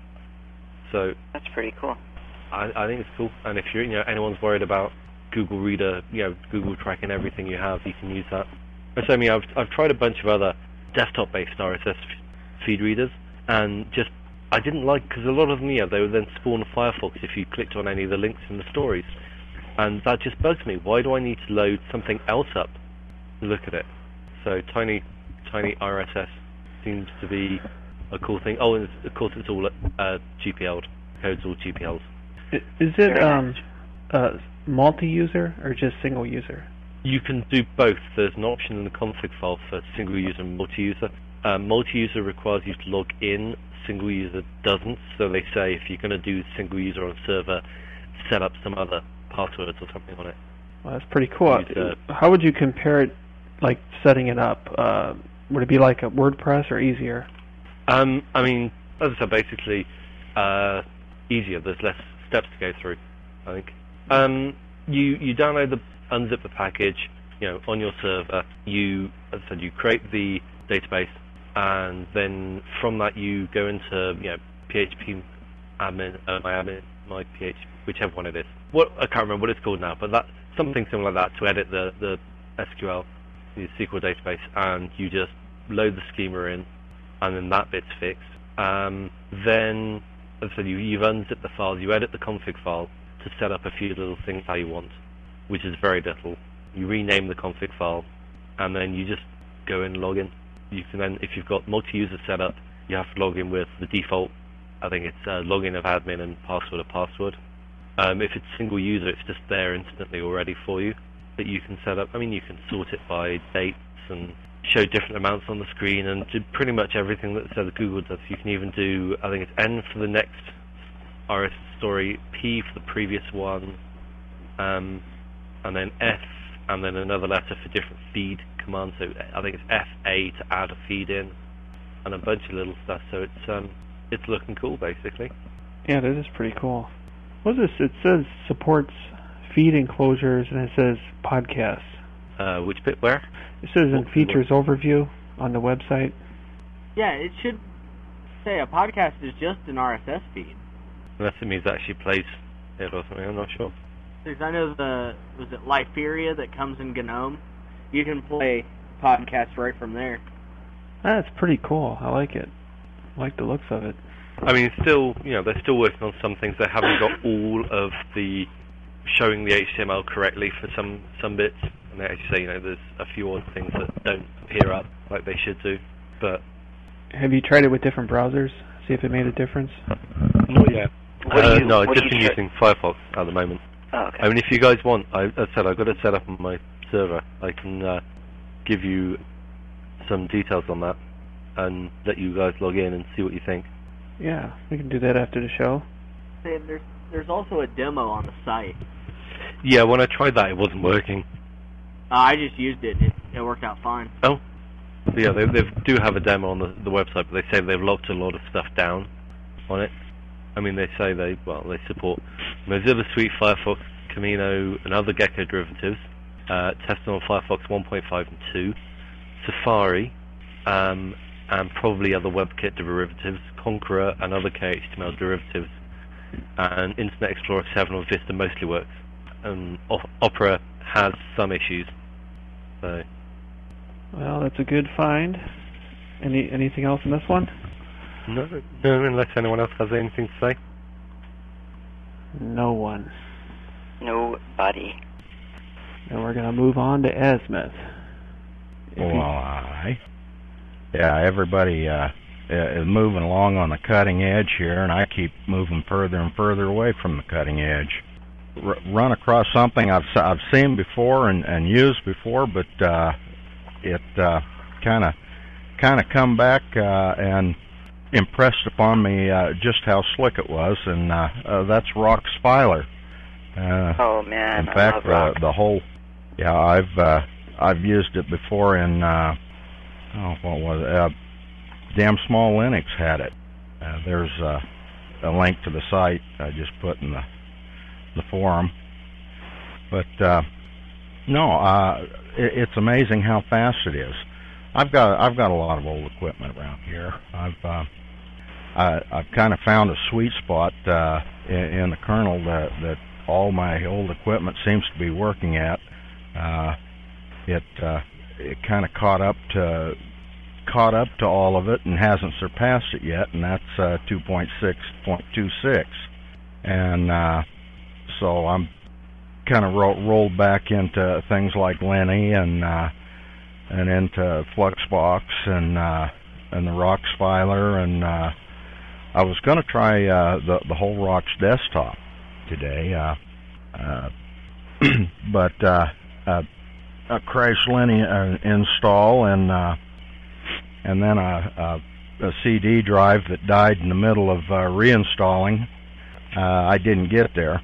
So that's pretty cool. I, I think it's cool. And if you're, you know, anyone's worried about Google Reader, you know, Google tracking everything you have, you can use that. So, I mean, I've I've tried a bunch of other desktop-based R S S feed readers, and just I didn't like, because a lot of them, yeah, they would then spawn Firefox if you clicked on any of the links in the stories, and that just bugs me. Why do I need to load something else up to look at it? So tiny, tiny R S S seems to be a cool thing. Oh, and of course it's all uh, G P L'd. Code's all G P L'd. Is it um, uh, multi-user or just single user? You can do both. There's an option in the config file for single user and multi-user. Uh, multi-user requires you to log in. Single user doesn't. So they say if you're going to do single user on a server, set up some other passwords or something on it. Well, that's pretty cool. Use, uh, How would you compare it, like setting it up? Uh, would it be like a WordPress or easier? Um, I mean, as I said, basically uh, easier. There's less steps to go through, I think. Um, you you download the unzip the package, you know, on your server, you, as I said, you create the database, and then from that you go into, you know, P H P admin, uh, my admin, my P H P, whichever one it is. What I can't remember what it's called now, but that something similar like that to edit the the S Q L, the S Q L database, and you just load the schema in, and then that bit's fixed. Um, then, as I said, you, you've unzipped the file, you edit the config file to set up a few little things how you want, which is very little. You rename the config file, and then you just go in and log in. You can then, if you've got multi-user set up, you have to log in with the default, I think it's uh, login of admin and password of password. Um, if it's single user, it's just there instantly already for you that you can set up. I mean, you can sort it by dates and show different amounts on the screen and do pretty much everything that uh, Google does. You can even do, I think it's N for the next R S S story, P for the previous one, um, and then F, and then another letter for different feed commands. So I think it's F A to add a feed in, and a bunch of little stuff. So it's um, it's looking cool, basically. Yeah, that is pretty cool. What's this? It says supports feed enclosures, and it says podcasts. Uh, which bit? Where? It says in features overview on the website. Yeah, it should say a podcast is just an R S S feed. Unless it means it actually plays it or something, I'm not sure. Because I know the, was it Liferia that comes in GNOME? You can play podcasts right from there. That's pretty cool. I like it. I like the looks of it. I mean, still, you know, they're still working on some things. They haven't got all of the showing the H T M L correctly for some, some bits. And as you say, you know, there's a few odd things that don't appear up like they should do. But have you tried it with different browsers? See if it made a difference? Not yet. What Uh, do you, no, what I've just do been you using Firefox at the moment. Oh, okay. I mean, if you guys want, I, as I said, I've got it set up on my server. I can uh, give you some details on that and let you guys log in and see what you think. Yeah, we can do that after the show. There's, there's also a demo on the site. Yeah, when I tried that, it wasn't working. Uh, I just used it. it. It worked out fine. Oh. Yeah, they, they do have a demo on the, the website, but they say they've locked a lot of stuff down on it. I mean, they say they, well, they support Mozilla Suite, Firefox, Camino, and other Gecko derivatives, uh, tested on Firefox one point five and two, Safari, um, and probably other WebKit derivatives, Conqueror, and other K H T M L derivatives, and Internet Explorer seven on Vista mostly works. Um, Opera has some issues. So. Well, that's a good find. Any anything else in this one? No, no, unless anyone else has anything to say. No one. Nobody. And we're going to move on to Azimuth. Well, I, yeah, everybody uh, is moving along on the cutting edge here, and I keep moving further and further away from the cutting edge. R- run across something I've I've seen before and, and used before, but uh, it kind of kind of come back uh, and impressed upon me uh, just how slick it was, and uh, uh, that's Rockspiler. Uh, oh man, in I fact, love uh, the whole yeah, I've uh, I've used it before in uh, oh what was it? Uh, Damn Small Linux had it. Uh, there's uh, a link to the site I just put in the the forum, but uh, no, uh, it, it's amazing how fast it is. I've got I've got a lot of old equipment around here. I've uh, I, I've kind of found a sweet spot uh, in, in the kernel that that all my old equipment seems to be working at. Uh, it uh, it kind of caught up to caught up to all of it and hasn't surpassed it yet, and that's uh, two point six point two six, and uh, so I'm kind of ro- rolled back into things like Lenny and uh, and into Fluxbox and uh, and the Rockspiler, and uh, I was going to try uh, the the whole Rox desktop today, uh, uh, but uh, uh, a crash Lenny uh, install and uh, and then a, a, a C D drive that died in the middle of uh, reinstalling. Uh, I didn't get there.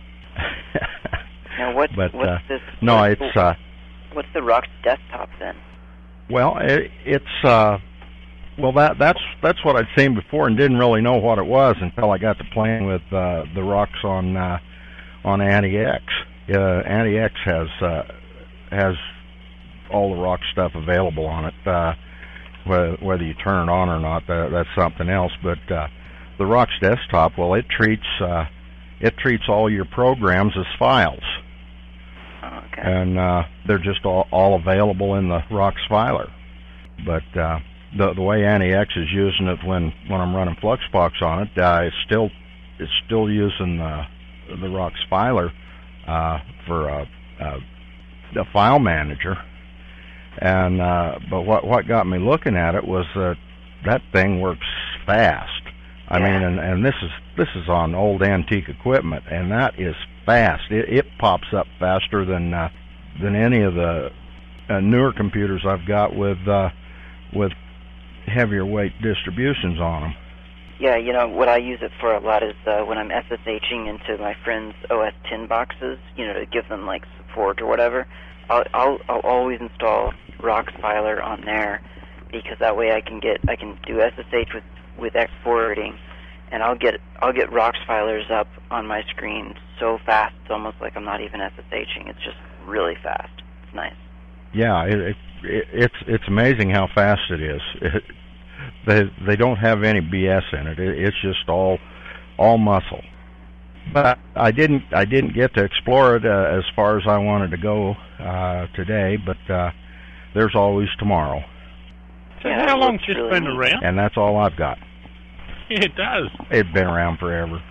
Now what? But, what's uh, this? no, what's it's the, uh, what's the Rox desktop then? well, it, it's uh, well that that's that's what I'd seen before and didn't really know what it was until I got to playing with uh, the Rox on uh, on AntiX. Uh, AntiX has uh, has all the rock stuff available on it. Uh, whether, whether you turn it on or not, that, that's something else. But uh, the Rocks desktop, well, it treats uh, it treats all your programs as files. Okay. And uh, they're just all, all available in the Rocks filer. But uh, the the way Annie X is using it when, when I'm running Fluxbox on it, uh, it's still it's still using the the Rocks filer uh, for a, a, a file manager. And uh, but what what got me looking at it was that that thing works fast. I Yeah. mean, and, and this is this is on old antique equipment, and that is fast. It, it pops up faster than uh, than any of the uh, newer computers I've got with uh, with heavier weight distributions on them. Yeah, you know, what I use it for a lot is uh, when I'm SSHing into my friends' O S ten boxes, you know, to give them, like, support or whatever, I'll, I'll, I'll always install Rocks Filer on there, because that way I can get, I can do S S H with, with X forwarding, and I'll get, I'll get Rocks Filers up on my screen so fast, it's almost like I'm not even SSHing. It's just really fast. It's nice. Yeah, it, it, it, it's it's amazing how fast it is. It, they they don't have any B S in it. it. It's just all all muscle. But I didn't I didn't get to explore it uh, as far as I wanted to go uh, today. But uh, there's always tomorrow, So Yeah, how it long's looks this really been neat. around? and that's all I've got. Yeah, it does. It's been around forever.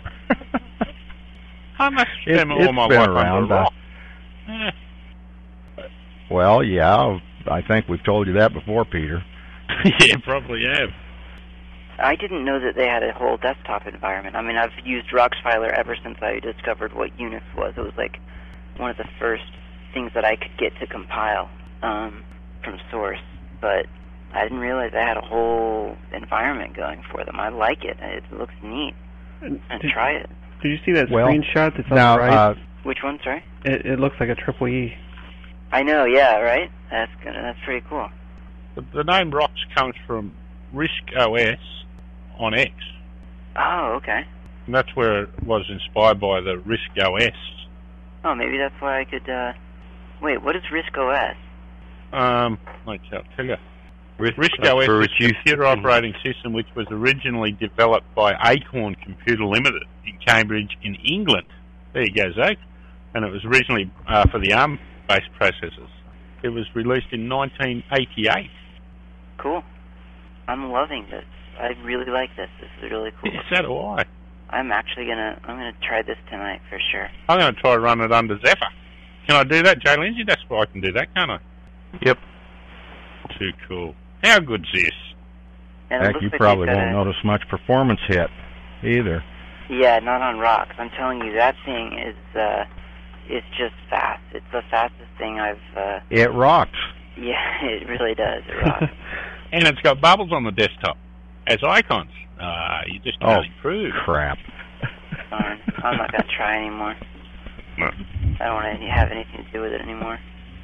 I must It- spend all it's my been life around, under a rock. Yeah. Well, yeah, I think we've told you that before, Peter. yeah, probably have. I didn't know that they had a whole desktop environment. I mean, I've used Rocks Filer ever since I discovered what Unix was. It was like one of the first things that I could get to compile um, from source. But I didn't realize they had a whole environment going for them. I like it. It looks neat. And And Did, try it. did you see that Well, screenshot that's on Now, the right? uh, Which one, sorry? it, it looks like a triple E. I know, yeah, right? That's good. That's pretty cool. The, the name Rocks comes from RISC O S on X. Oh, okay. And that's where it was inspired by the RISC O S. Oh, maybe that's why I could, uh... Wait, what is RISC O S? Um, like I'll tell you. RISC, RISC uh, O S for is a reduced- computer operating system which was originally developed by Acorn Computer Limited in Cambridge in England. There you go, Zach. And it was originally uh, for the ARM-based processors. It was released in nineteen eighty-eight. Cool. I'm loving this. I really like this. This is really cool. Yes, so do I. I'm actually gonna, I'm gonna try this tonight for sure. I'm going to try to run it under Zephyr. Can I do that, Jay Lindsay? That's why I can do that, can't I? Yep. Too cool. How good's this? And it heck, looks you like probably they've got won't a- notice much performance hit either. Yeah, not on Rocks. I'm telling you, that thing is, uh, it's just fast. It's the fastest thing I've, uh, It rocks. yeah, it really does. It rocks. And it's got bubbles on the desktop as icons. Uh, you just Oh, can't improve. crap. Fine. I'm not gonna try anymore. No. I don't want to have anything to do with it anymore.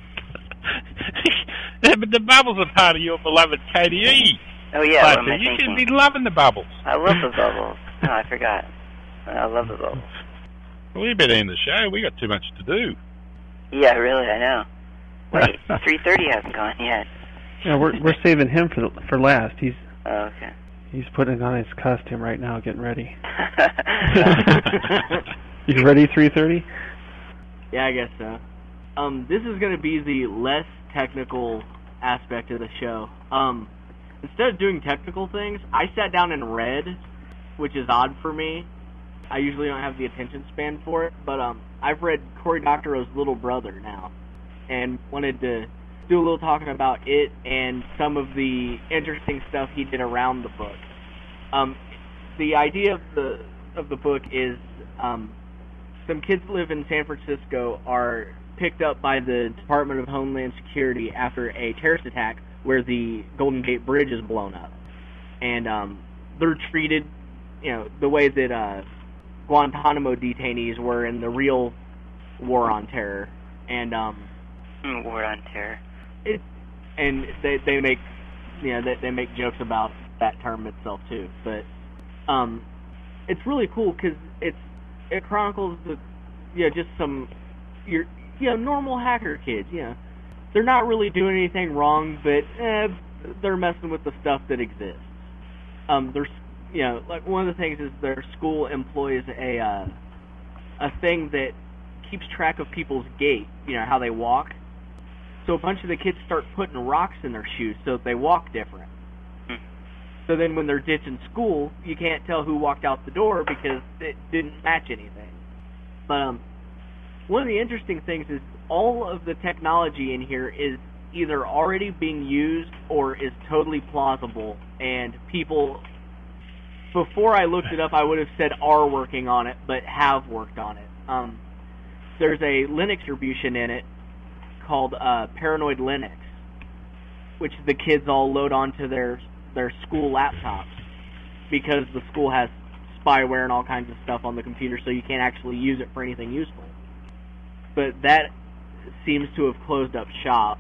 Yeah, but the bubbles are part of your beloved K D E. Oh yeah, what am Buster. I You thinking? should be loving the bubbles. I love the bubbles. No, I forgot. I love the bubbles. We better end the show. We got too much to do. Yeah, really, I know. Wait, three thirty hasn't gone yet. Yeah, we're we're saving him for for last. He's Oh, okay. he's putting on his costume right now, getting ready. You ready? Three thirty. Yeah, I guess so. Um, this is going to be the less technical aspect of the show. Um, instead of doing technical things, I sat down and read, which is odd for me. I usually don't have the attention span for it, but um, I've read Cory Doctorow's Little Brother now, and wanted to do a little talking about it and some of the interesting stuff he did around the book. Um, the idea of the of the book is um, some kids that live in San Francisco are picked up by the Department of Homeland Security after a terrorist attack where the Golden Gate Bridge is blown up. And um, they're treated, you know, the way that uh, Guantanamo detainees were in the real War on Terror. And um, Mm, War on Terror. it, and they they make, you know, they, they make jokes about that term itself too. But um, it's really cool because it's it chronicles the, you know, just some your you know normal hacker kids, you know, they're not really doing anything wrong, but eh, they're messing with the stuff that exists. Um, there's, you know, like one of the things is their school employs a uh, a thing that keeps track of people's gait, you know, how they walk. So a bunch of the kids start putting rocks in their shoes so that they walk different. Hmm. So then when they're ditching school, you can't tell who walked out the door because it didn't match anything. But um, one of the interesting things is all of the technology in here is either already being used or is totally plausible, and people, before I looked it up, I would have said are working on it, but have worked on it. Um, there's a Linux distribution in it called uh, Paranoid Linux, which the kids all load onto their their school laptops because the school has spyware and all kinds of stuff on the computer, so you can't actually use it for anything useful. But that seems to have closed up shop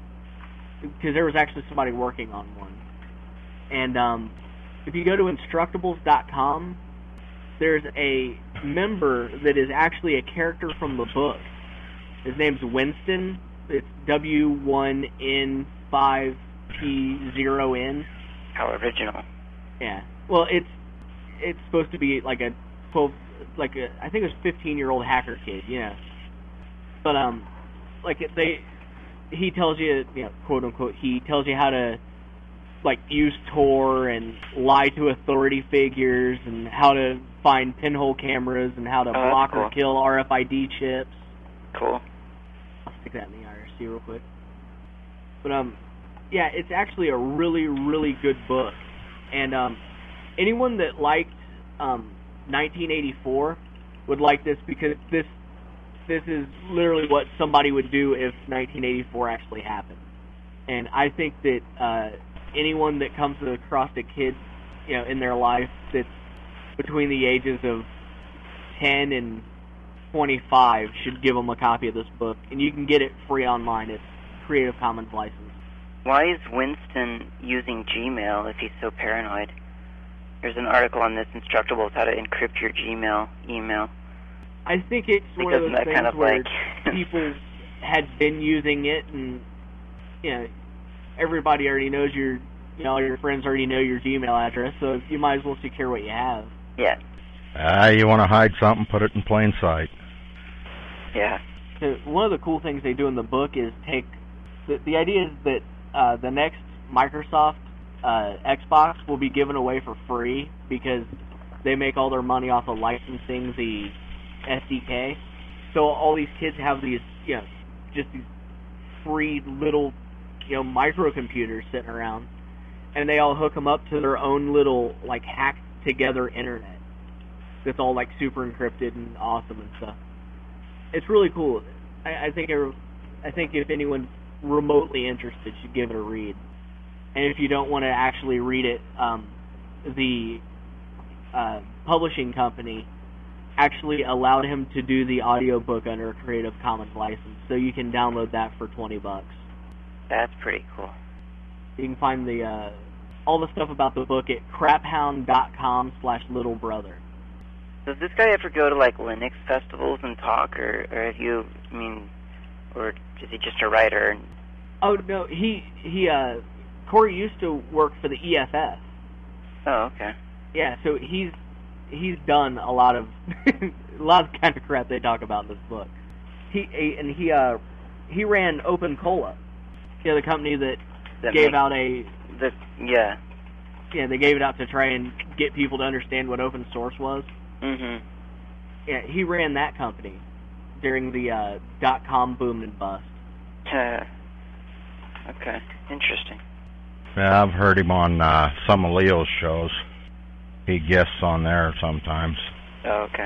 because there was actually somebody working on one. And um, if you go to Instructables dot com, there's a member that is actually a character from the book. His name's Winston. It's W one N five T zero N. How original. Yeah. Well, it's it's supposed to be like a twelve, like a I think it was fifteen year old hacker kid. Yeah. But um, like it, they, he tells you, you know, quote unquote, he tells you how to like use Tor and lie to authority figures and how to find pinhole cameras and how to oh, block cool. or kill R F I D chips. Cool. I'll stick that in the I R C real quick. But um, yeah, it's actually a really, really good book. And um, anyone that liked um, nineteen eighty-four would like this because this this is literally what somebody would do if nineteen eighty-four actually happened. And I think that uh, anyone that comes across a kid, you know, in their life that's between the ages of ten and twenty-five should give them a copy of this book. And you can get it free online. It's Creative Commons license. Why is Winston using Gmail if he's so paranoid? There's an article on this, Instructables, how to encrypt your Gmail email. I think it's one of Because those that things kind of where like people had been using it, and you know, everybody already knows your, you know, all your friends already know your Gmail address, so you might as well secure what you have. Yeah. Ah, uh, you want to hide something, put it in plain sight. Yeah. So one of the cool things they do in the book is take the, the idea is that uh, the next Microsoft uh, Xbox will be given away for free because they make all their money off of licensing the S D K. So all these kids have these, you know, just these free little, you know, microcomputers sitting around, and they all hook them up to their own little, like, hacked together internet that's all like super encrypted and awesome and stuff. It's really cool. I, I think it, I think if anyone's remotely interested, should give it a read. And if you don't want to actually read it, um, the uh, publishing company actually allowed him to do the audiobook under a Creative Commons license, so you can download that for twenty bucks. That's pretty cool. You can find the uh, all the stuff about the book at craphound dot com slash little brother. Does this guy ever go to like Linux festivals and talk, or, or have you, I mean, or is he just a writer? Oh no, he he uh, Corey used to work for the E F F. Oh, okay. Yeah, so he's he's done a lot of a lot of kind of crap they talk about in this book. He and he uh he ran Open Cola, you know, the company that, that gave makes, out a the yeah yeah they gave it out to try and get people to understand what open source was. Mhm. Yeah, he ran that company during the uh, dot com boom and bust. Uh, okay, interesting. Yeah, I've heard him on uh, some of Leo's shows. He guests on there sometimes. Oh, okay.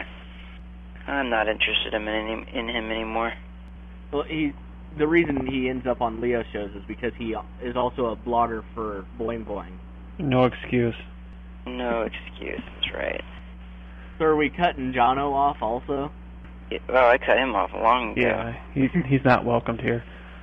I'm not interested in him, in him anymore. Well, he the reason he ends up on Leo's shows is because he is also a blogger for Boing Boing. No excuse. No excuse, that's right. So are we cutting Jono off also? Yeah, well, I cut him off long ago. Yeah, he's he's not welcomed here.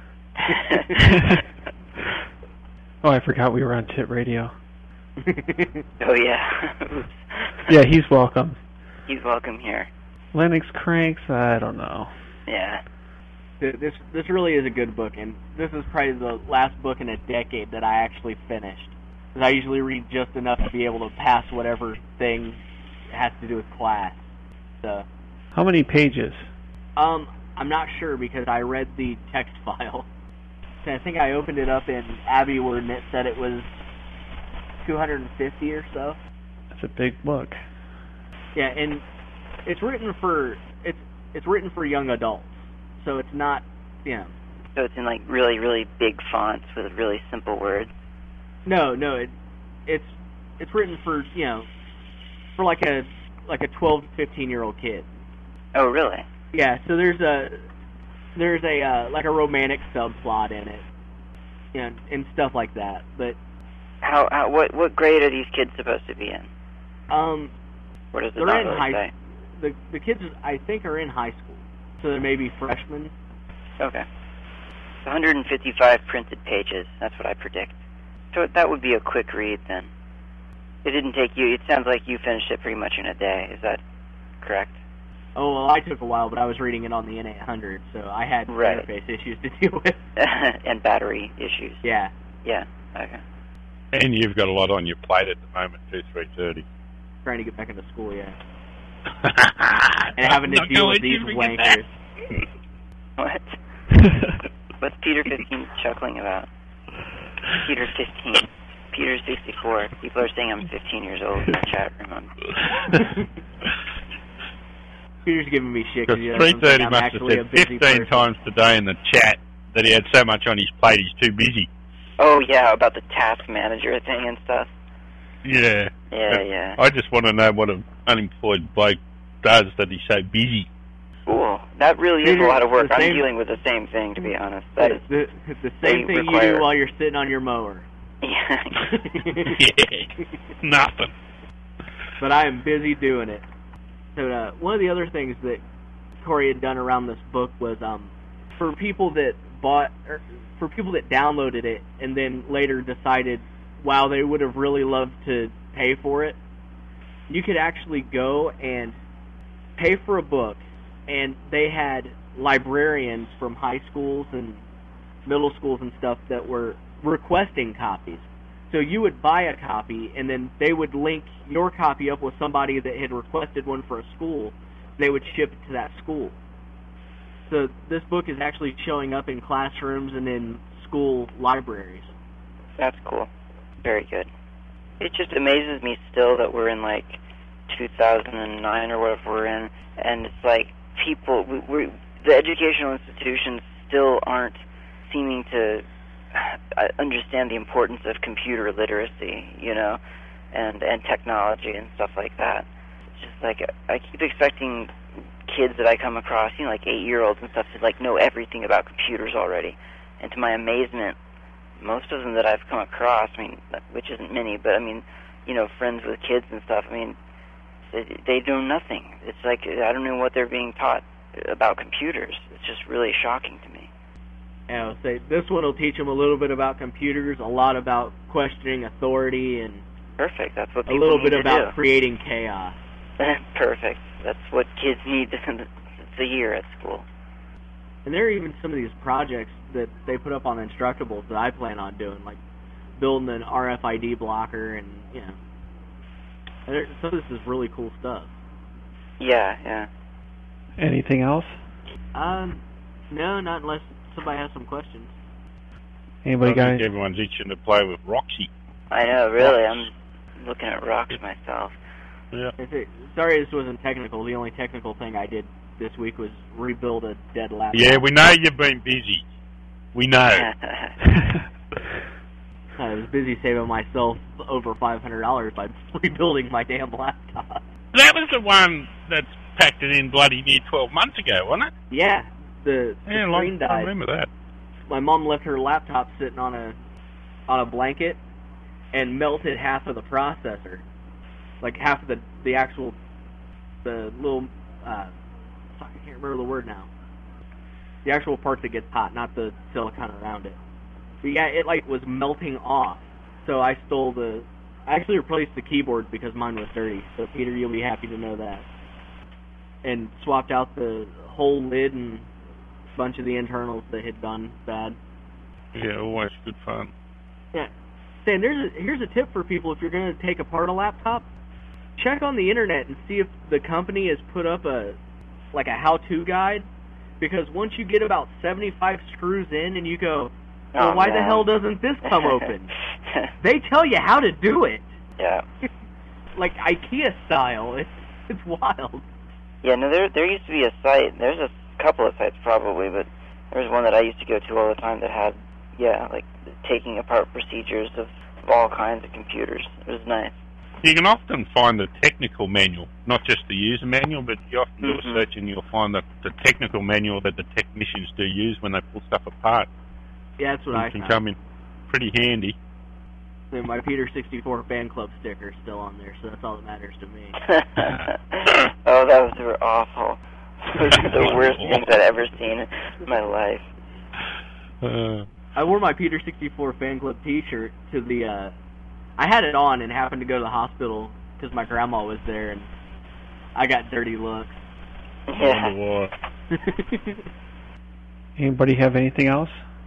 Oh, I forgot we were on Tit Radio. Oh, yeah. Yeah, he's welcome. He's welcome here. Linux Cranks, I don't know. Yeah. th- this this really is a good book, and this is probably the last book in a decade that I actually finished. Because I usually read just enough to be able to pass whatever thing has to do with class. So, How many pages? um, I'm not sure because I read the text file. I think I opened it up in Abbey Word and it said it was two hundred fifty or so. That's a big book. Yeah, and it's written for it's it's written for young adults, so it's not, you know. So it's in like really, really big fonts with really simple words. No, no, it it's it's written for, you know, for like a like a twelve to fifteen year old kid. Oh, really? Yeah, so there's a there's a uh, like a romantic subplot in it, you know, and stuff like that. But How, how what what grade are these kids supposed to be in? um, What does it they're not in really high. say? The the kids I think are in high school, so they may be freshmen. Okay. one hundred fifty-five printed pages. That's what I predict. So that would be a quick read then. It didn't take you. It sounds like you finished it pretty much in a day. Is that correct? Oh well, I took a while, but I was reading it on the N eight hundred, so I had Right. interface issues to deal with. And battery issues. Yeah. Yeah. Okay. And you've got a lot on your plate at the moment, too, three thirty. Trying to get back into school, yeah. And having to Not deal gonna with let you these forget wankers. What? What's Peter fifteen chuckling about? Peter fifteen. Peter sixty-four. People are saying I'm fifteen years old in the chat room. I'm- Peter's giving me shit Because because three thirty I'm must have actually a said busy fifteen person. times today in the chat that he had so much on his plate he's too busy. Oh, yeah, about the task manager thing and stuff. Yeah. Yeah, yeah. I just want to know what an unemployed bloke does that he's so busy. Cool. That really is Peter, a lot of work. the I'm same- dealing with the same thing, to be honest. That is, the, the they same thing you require- do while you're sitting on your mower. yeah. Yeah. Nothing. But I am busy doing it. So uh, one of the other things that Corey had done around this book was um, for people that bought, or for people that downloaded it and then later decided, wow, they would have really loved to pay for it. You could actually go and pay for a book, and they had librarians from high schools and middle schools and stuff that were requesting copies. So you would buy a copy, and then they would link your copy up with somebody that had requested one for a school. They would ship it to that school. So this book is actually showing up in classrooms and in school libraries. That's cool. Very good. It just amazes me still that we're in, like, two thousand nine or whatever we're in, and it's like people, we, we, the educational institutions still aren't seeming to uh, understand the importance of computer literacy, you know, and, and technology and stuff like that. It's just like, I keep expecting kids that I come across, you know, like eight-year-olds and stuff, to, like, know everything about computers already. And to my amazement, most of them that I've come across, I mean, which isn't many, but I mean, you know, friends with kids and stuff, I mean, they, they know nothing. It's like, I don't know what they're being taught about computers. It's just really shocking to me. And I'll say this one will teach them a little bit about computers, a lot about questioning authority, and Perfect. That's what a people little need bit to about do. creating chaos. Perfect. That's what kids need to hear at school. And there are even some of these projects that they put up on Instructables that I plan on doing, like building an R F I D blocker, and, you know, and there, some of this is really cool stuff. Yeah, yeah. Anything else? Um, no, not unless somebody has some questions. Anybody I got think any? everyone's itching to play with Roxy. I know, really. I'm looking at rocks myself. Yeah. If it, sorry this wasn't technical. The only technical thing I did this week was rebuild a dead laptop. Yeah, we know you've been busy. We know. I was busy saving myself over five hundred dollars by rebuilding my damn laptop. That was the one that's packed it in bloody near twelve months ago, wasn't it? Yeah, the, the Yeah, screen long, I died. remember that. My mom left her laptop sitting on a on a blanket and melted half of the processor, like half of the the actual the little uh, fuck, I can't remember the word now. The actual part that gets hot, not the silicon around it. But yeah, it like was melting off. So I stole the. I actually replaced the keyboard because mine was dirty. So Peter, you'll be happy to know that. And swapped out the whole lid and bunch of the internals that had gone bad. Yeah, always good fun. Yeah. Stan, there's a, here's a tip for people if you're going to take apart a laptop. Check on the internet and see if the company has put up a like a how-to guide, because once you get about seventy-five screws in and you go, well, oh, why man. the hell doesn't this come open? They tell you how to do it. Yeah. Like IKEA style. It's it's wild. Yeah, no, there there used to be a site. There's a couple of sites probably, but there was one that I used to go to all the time that had, yeah, like taking apart procedures of, of all kinds of computers. It was nice. You can often find the technical manual, not just the user manual, but you often do Mm-hmm. a search and you'll find the, the technical manual that the technicians do use when they pull stuff apart. Yeah, that's what It I can found. come in pretty handy. And my Peter sixty-four fan club sticker is still on there, so that's all that matters to me. Oh, that was were awful. Those are the worst things I've ever seen in my life. Uh, I wore my Peter sixty-four fan club T-shirt to the. Uh, I had it on and happened to go to the hospital because my grandma was there, and I got dirty looks. Yeah. wonder why. Anybody have anything else?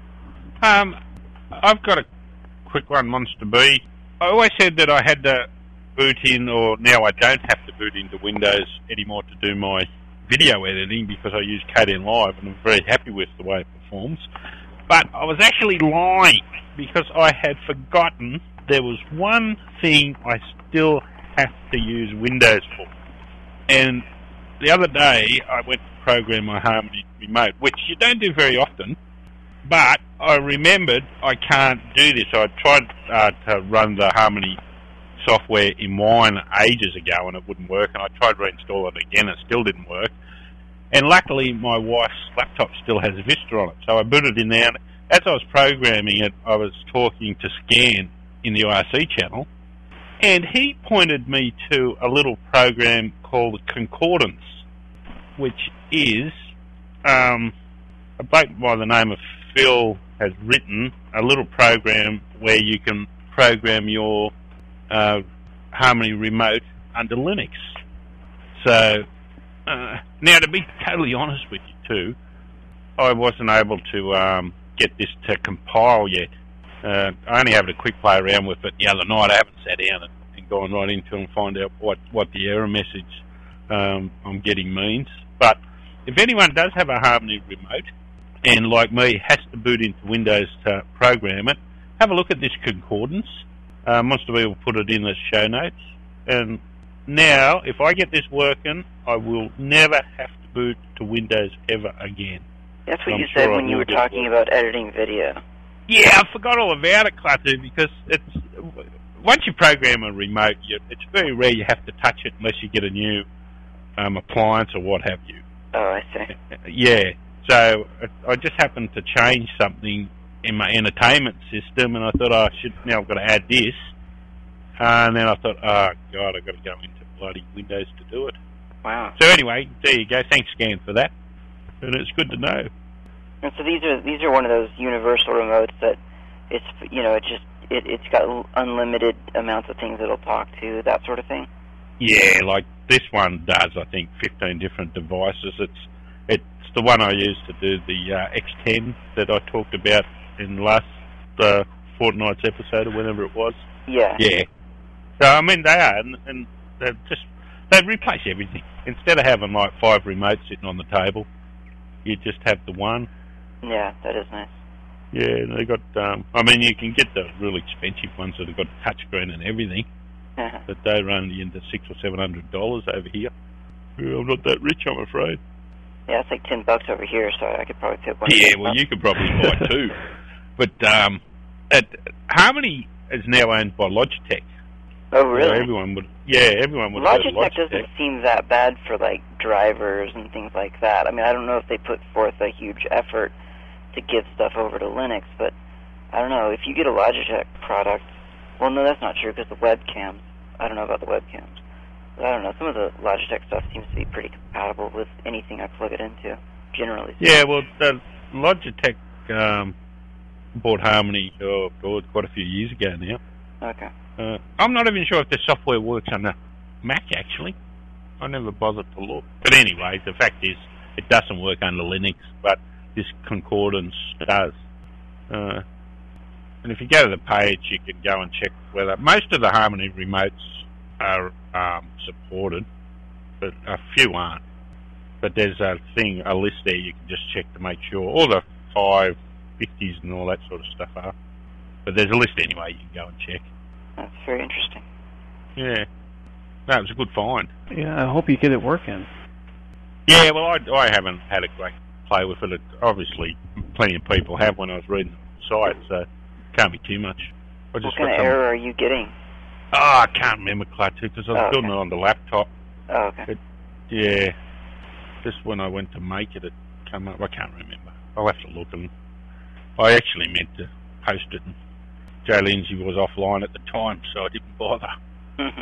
Um, I've got a quick one, Monster B. I always said that I had to boot in, or now I don't have to boot into Windows anymore to do my video editing because I use K ten Live and I'm very happy with the way it performs. But I was actually lying because I had forgotten there was one thing I still have to use Windows for. And the other day I went to program my Harmony remote, which you don't do very often, but I remembered I can't do this. I tried uh, to run the Harmony software in mine ages ago and it wouldn't work, and I tried to reinstall it again, it still didn't work. And luckily my wife's laptop still has Vista on it, so I booted in there, and as I was programming it, I was talking to Scan in the I R C channel, and he pointed me to a little program called Concordance, which is um, a bloke by the name of Phil has written a little program where you can program your uh, Harmony remote under Linux. So, uh, now to be totally honest with you too, I wasn't able to um, get this to compile yet. Uh, I only had a quick play around with it the other night. I haven't sat down and, and gone right into it and find out what, what the error message um, I'm getting means. But if anyone does have a Harmony remote and, like me, has to boot into Windows to program it, have a look at this Concordance. Uh, Monster B will put it in the show notes. And now, if I get this working, I will never have to boot to Windows ever again. That's what I'm you sure said I when you will were get talking work. about editing video. Yeah, I forgot all about it, Clutty, because it's once you program a remote, you, it's very rare you have to touch it unless you get a new um, appliance or what have you. Oh, I see. Yeah, so I just happened to change something in my entertainment system, and I thought, oh, I should, now I've got to add this. And then I thought, oh, God, I've got to go into bloody Windows to do it. Wow. So anyway, there you go. Thanks, Scan, for that. And it's good to know. And so these are these are one of those universal remotes that it's, you know, it just it it's got unlimited amounts of things it'll talk to, that sort of thing. Yeah, like this one does, I think, fifteen different devices. It's it's the one I used to do the uh, X ten that I talked about in last uh, fortnight's episode or whenever it was. Yeah. Yeah. So I mean, they are, and, and they just they replace everything. Instead of having like five remotes sitting on the table, you just have the one. Yeah, that is nice. Yeah, they got. Um, I mean, you can get the really expensive ones that have got touchscreen and everything, but they run you into six or seven hundred dollars over here. Yeah, I'm not that rich, I'm afraid. Yeah, it's like ten bucks over here, so I could probably pick one. Yeah, well, you could probably buy two. But um, at, Harmony is now owned by Logitech. Oh, really? So everyone would. Yeah, everyone would. Logitech, Logitech doesn't seem that bad for like drivers and things like that. I mean, I don't know if they put forth a huge effort to give stuff over to Linux, but I don't know. If you get a Logitech product, well, no, that's not true because the webcams. I don't know about the webcams. But I don't know. Some of the Logitech stuff seems to be pretty compatible with anything I plug it into, generally. Yeah, well, the Logitech um, bought Harmony oh, God, quite a few years ago now. Okay. Uh, I'm not even sure if the software works on the Mac, actually. I never bothered to look. But anyway, the fact is, it doesn't work under Linux, but this concordance does. Uh, and if you go to the page, you can go and check whether most of the Harmony remotes are um, supported, but a few aren't. But there's a thing, a list there you can just check to make sure. All the five fifties and all that sort of stuff are. But there's a list anyway, you can go and check. That's very interesting. Yeah. No, it was a good find. Yeah, I hope you get it working. Yeah, well, I, I haven't had a great play with it. it. Obviously, plenty of people have when I was reading the site, so it can't be too much. I just what kind of some... error are you getting? Oh, I can't remember, Clutch, because I was oh, building okay. it on the laptop. Oh, okay. It, yeah. Just when I went to make it, it came up. I can't remember. I'll have to look. And I actually meant to post it, and Joe Lindsay was offline at the time, so I didn't bother. Mm-hmm.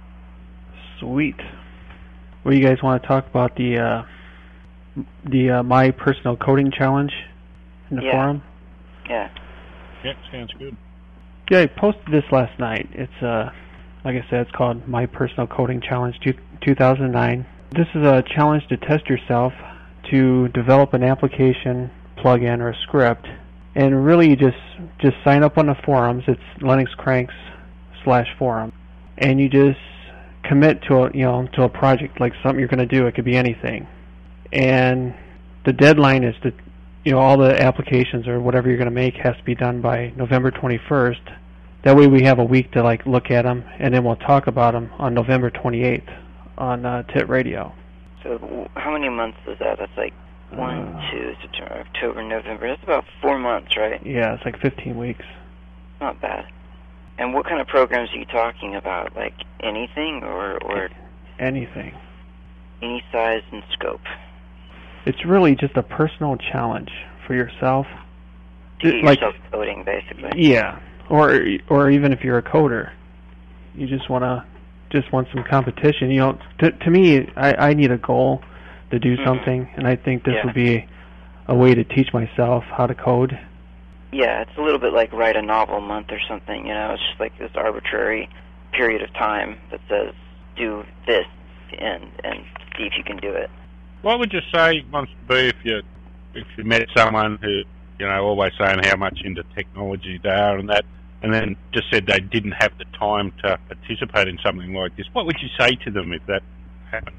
Sweet. What do you guys want to talk about? The uh, the uh, My Personal Coding Challenge in the yeah. forum? Yeah. Yeah, sounds good. Yeah, I posted this last night. It's uh, like I said, it's called My Personal Coding Challenge two thousand nine. This is a challenge to test yourself to develop an application, plugin, or a script, and really you just just sign up on the forums. It's Linux Cranks slash forum, and you just commit to a you know to a project, like something you're going to do. It could be anything, and the deadline is to you know all the applications or whatever you're going to make has to be done by November twenty-first. That way we have a week to like look at them, and then we'll talk about them on November twenty-eighth on uh, Tit Radio. So w- how many months is that? That's like one, Uh, two, September, October, November. That's about four months, right? Yeah, it's like fifteen weeks. Not bad. And what kind of programs are you talking about? Like anything or, or Anything. any size and scope? It's really just a personal challenge for yourself. To get Like- yourself coding, basically. Yeah, or or even if you're a coder, you just wanna just want some competition. You know, to to me, I, I need a goal to do Mhm. something, and I think this Yeah. would be a way to teach myself how to code. Yeah, it's a little bit like write a novel month or something, you know. It's just like this arbitrary period of time that says do this and and see if you can do it. What would you say wants to be if you if you met someone who you know always saying how much into technology they are and that, and then just said they didn't have the time to participate in something like this? What would you say to them if that happened?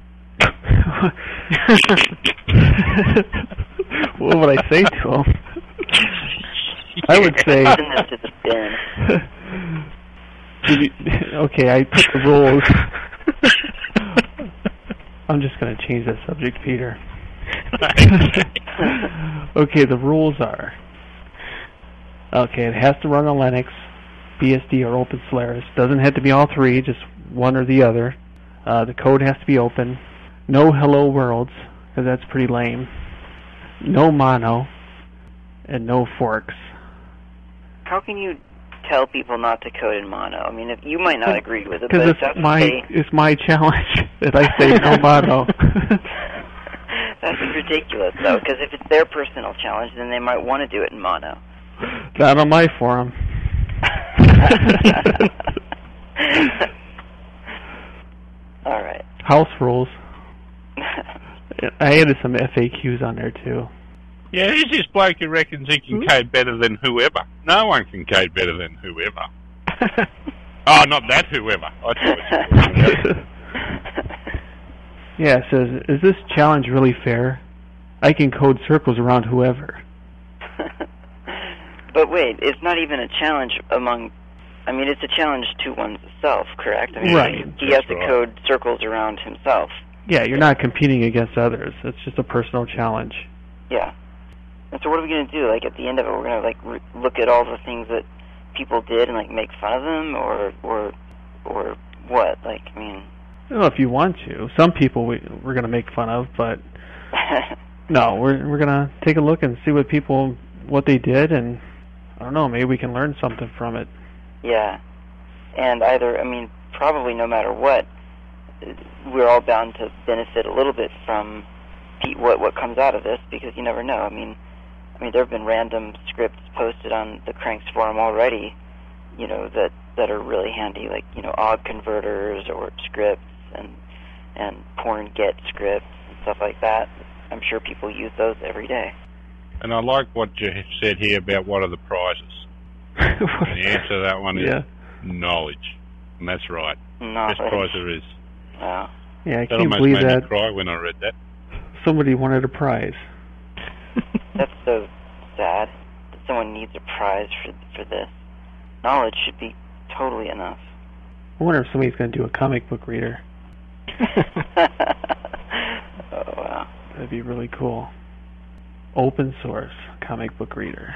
What would I say to him? I would say. Send this to the bin. Did you, okay, I put the rules. I'm just going to change the subject, Peter. Okay, the rules are. Okay, it has to run on Linux, B S D, or Open Solaris. Doesn't have to be all three, just one or the other. Uh, the code has to be open. No hello worlds, because that's pretty lame. No mono, and no forks. How can you tell people not to code in mono? I mean, if you might not agree with it, but Because if it's that's my what they, it's my challenge that I say no mono. that's ridiculous, though. Because if it's their personal challenge, then they might want to do it in mono. Not on my forum. All right. House rules. I added some F A Qs on there too. Yeah, who's this bloke who reckons he can code better than whoever? No one can code better than whoever. Oh, not that whoever. I thought it was Yeah, it says, is this challenge really fair? I can code circles around whoever. But wait, it's not even a challenge among... I mean, it's a challenge to oneself, correct? I mean, Right. He has That's to right. code circles around himself. Yeah, you're not competing against others. It's just a personal challenge. Yeah. And so what are we going to do? Like, at the end of it, we're going to, like, re- look at all the things that people did and, like, make fun of them? Or, or, or what? Like, I mean... Well, if you want to. Some people we, we're going to make fun of, but... No, we're we're going to take a look and see what people... what they did, and... I don't know, maybe we can learn something from it. Yeah. And either, I mean, probably no matter what, we're all bound to benefit a little bit from pe- what what comes out of this, because you never know. I mean, I mean, there have been random scripts posted on the Cranks forum already, you know, that, that are really handy, like, you know, O G converters or scripts and and porn get scripts and stuff like that. I'm sure people use those every day. And I like what you said here about what are the prizes. The answer to that one is yeah. knowledge. And that's right. Knowledge. Best prize there is. Wow. Yeah, I That can't almost believe made that me cry when I read that. somebody wanted a prize. That's so sad that someone needs a prize for for this. Knowledge should be totally enough. I wonder if somebody's going to do a comic book reader. Oh, wow. That'd be really cool. Open source comic book reader.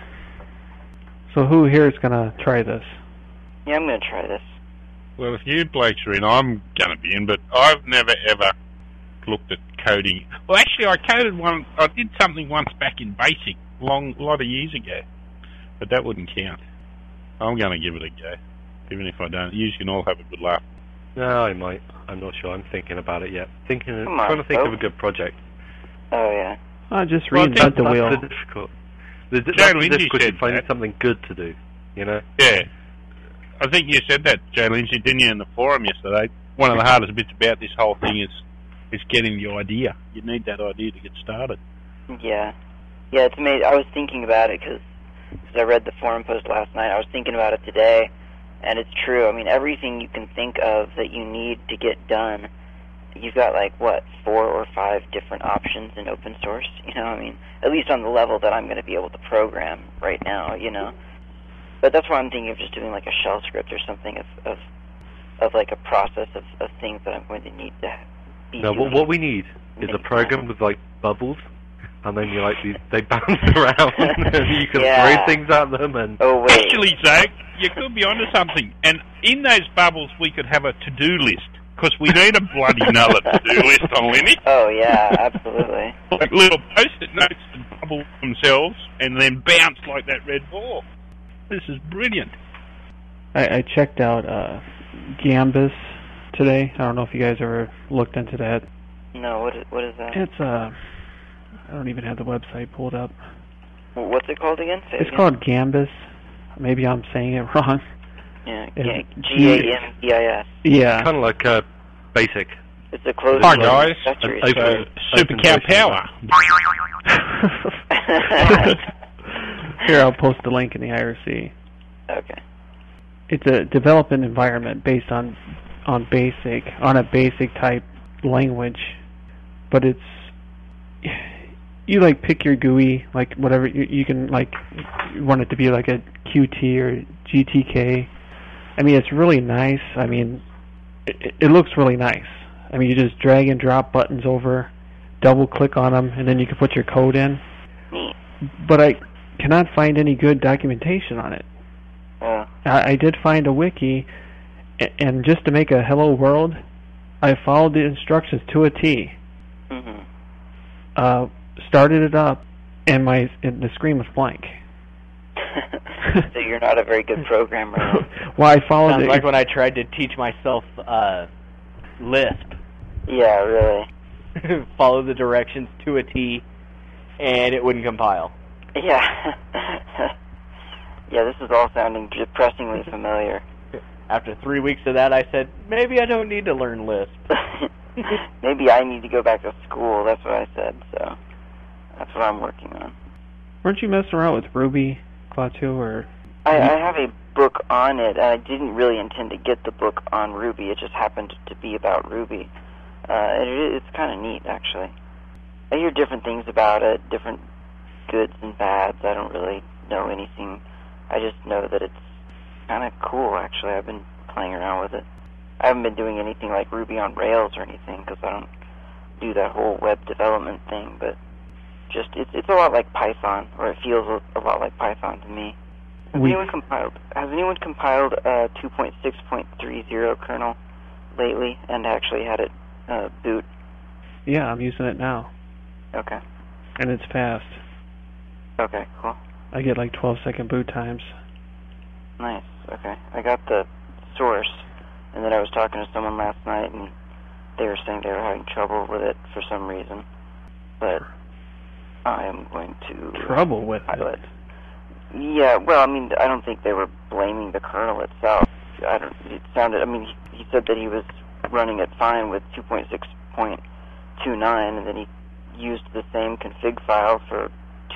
So who here is going to try this? Yeah, I'm going to try this. Well, if you blokes are in, I'm going to be in, but I've never ever looked at coding. Well, actually, I coded one. I did something once back in BASIC, long, a lot of years ago, but that wouldn't count. I'm going to give it a go, even if I don't. You can all have a good laugh. No, I might. I'm not sure. I'm thinking about it yet. Thinking, Come on, trying to think Phil. of a good project. Oh, yeah. Oh, just Well, I reinvent think the that's wheel. the difficult. The, Joe that's the Lindsay difficulty, said finding that. something good to do. You know. Yeah. I think you said that, Joe Lindsay, didn't you, in the forum yesterday? One of the hardest bits about this whole thing is is getting the idea. You need that idea to get started. Yeah. Yeah, it's amazing. I was thinking about it because I read the forum post last night. I was thinking about it today, and it's true. I mean, everything you can think of that you need to get done, you've got, like, what, four or five different options in open source? You know, I mean, at least on the level that I'm going to be able to program right now, you know? But that's why I'm thinking of just doing, like, a shell script or something of, of, of like, a process of, of things that I'm going to need to be No, doing. what, what we need is a program with, like, bubbles, and then you like these, they bounce around, and you can Yeah. throw things at them, and Oh, wait. Actually, Zach, you could be onto something. And in those bubbles, we could have a to-do list, because we need a bloody nulla to-do list on Linux. Oh, yeah, absolutely. Like little post-it notes that bubble themselves and then bounce like that red ball. This is brilliant. I, I checked out uh, Gambus today. I don't know if you guys ever looked into that. No, what is, what is that? It's uh, I don't even have the website pulled up. What's it called again? Say it It's again. called Gambus. Maybe I'm saying it wrong. Yeah, It's G A M B I S. Yeah. kind of like uh, basic. It's a closed Hi, source guys. accessory. Open- So, open Super Cow version Power. Here, I'll post the link in the I R C. Okay. It's a development environment based on on basic on a basic type language, but it's you like pick your G U I, like whatever you, you can like you want it to be like a Qt or G T K. I mean, it's really nice. I mean, it, it looks really nice. I mean, you just drag and drop buttons over, double click on them, and then you can put your code in. Neat. But I cannot find any good documentation on it. Oh. I, I did find a wiki, a- and just to make a hello world, I followed the instructions to a T. Mm-hmm. Uh, started it up, and my and the screen was blank. So you're not a very good programmer. then. Well, I followed Sounds it. like when I tried to teach myself uh, Lisp. Yeah, really. Follow the directions to a T, and it wouldn't compile. Yeah. Yeah, this is all sounding depressingly familiar. After three weeks of that, I said, maybe I don't need to learn Lisp. Maybe I need to go back to school. That's what I said. So that's what I'm working on. Weren't you messing around with Ruby, Klaatu, or? I, I have a book on it, and I didn't really intend to get the book on Ruby. It just happened to be about Ruby. Uh, and it, it's kind of neat, actually. I hear different things about it, different goods and bads. I don't really know anything. I just know that it's kind of cool, actually. I've been playing around with it. I haven't been doing anything like Ruby on Rails or anything, because I don't do that whole web development thing, but just it's it's a lot like Python, or it feels a, a lot like Python to me. Has We- anyone compiled has anyone compiled uh two point six point three zero kernel lately and actually had it uh, boot? Yeah, I'm using it now, Okay. and it's fast. Okay, cool. I get like twelve second boot times. Nice. Okay. I got the source, and then I was talking to someone last night, and they were saying they were having trouble with it for some reason. But I am going to Trouble with pilot. it. Yeah, well, I mean, I don't think they were blaming the kernel itself. I don't. It sounded. I mean, he, he said that he was running it fine with two point six point two nine, and then he used the same config file for two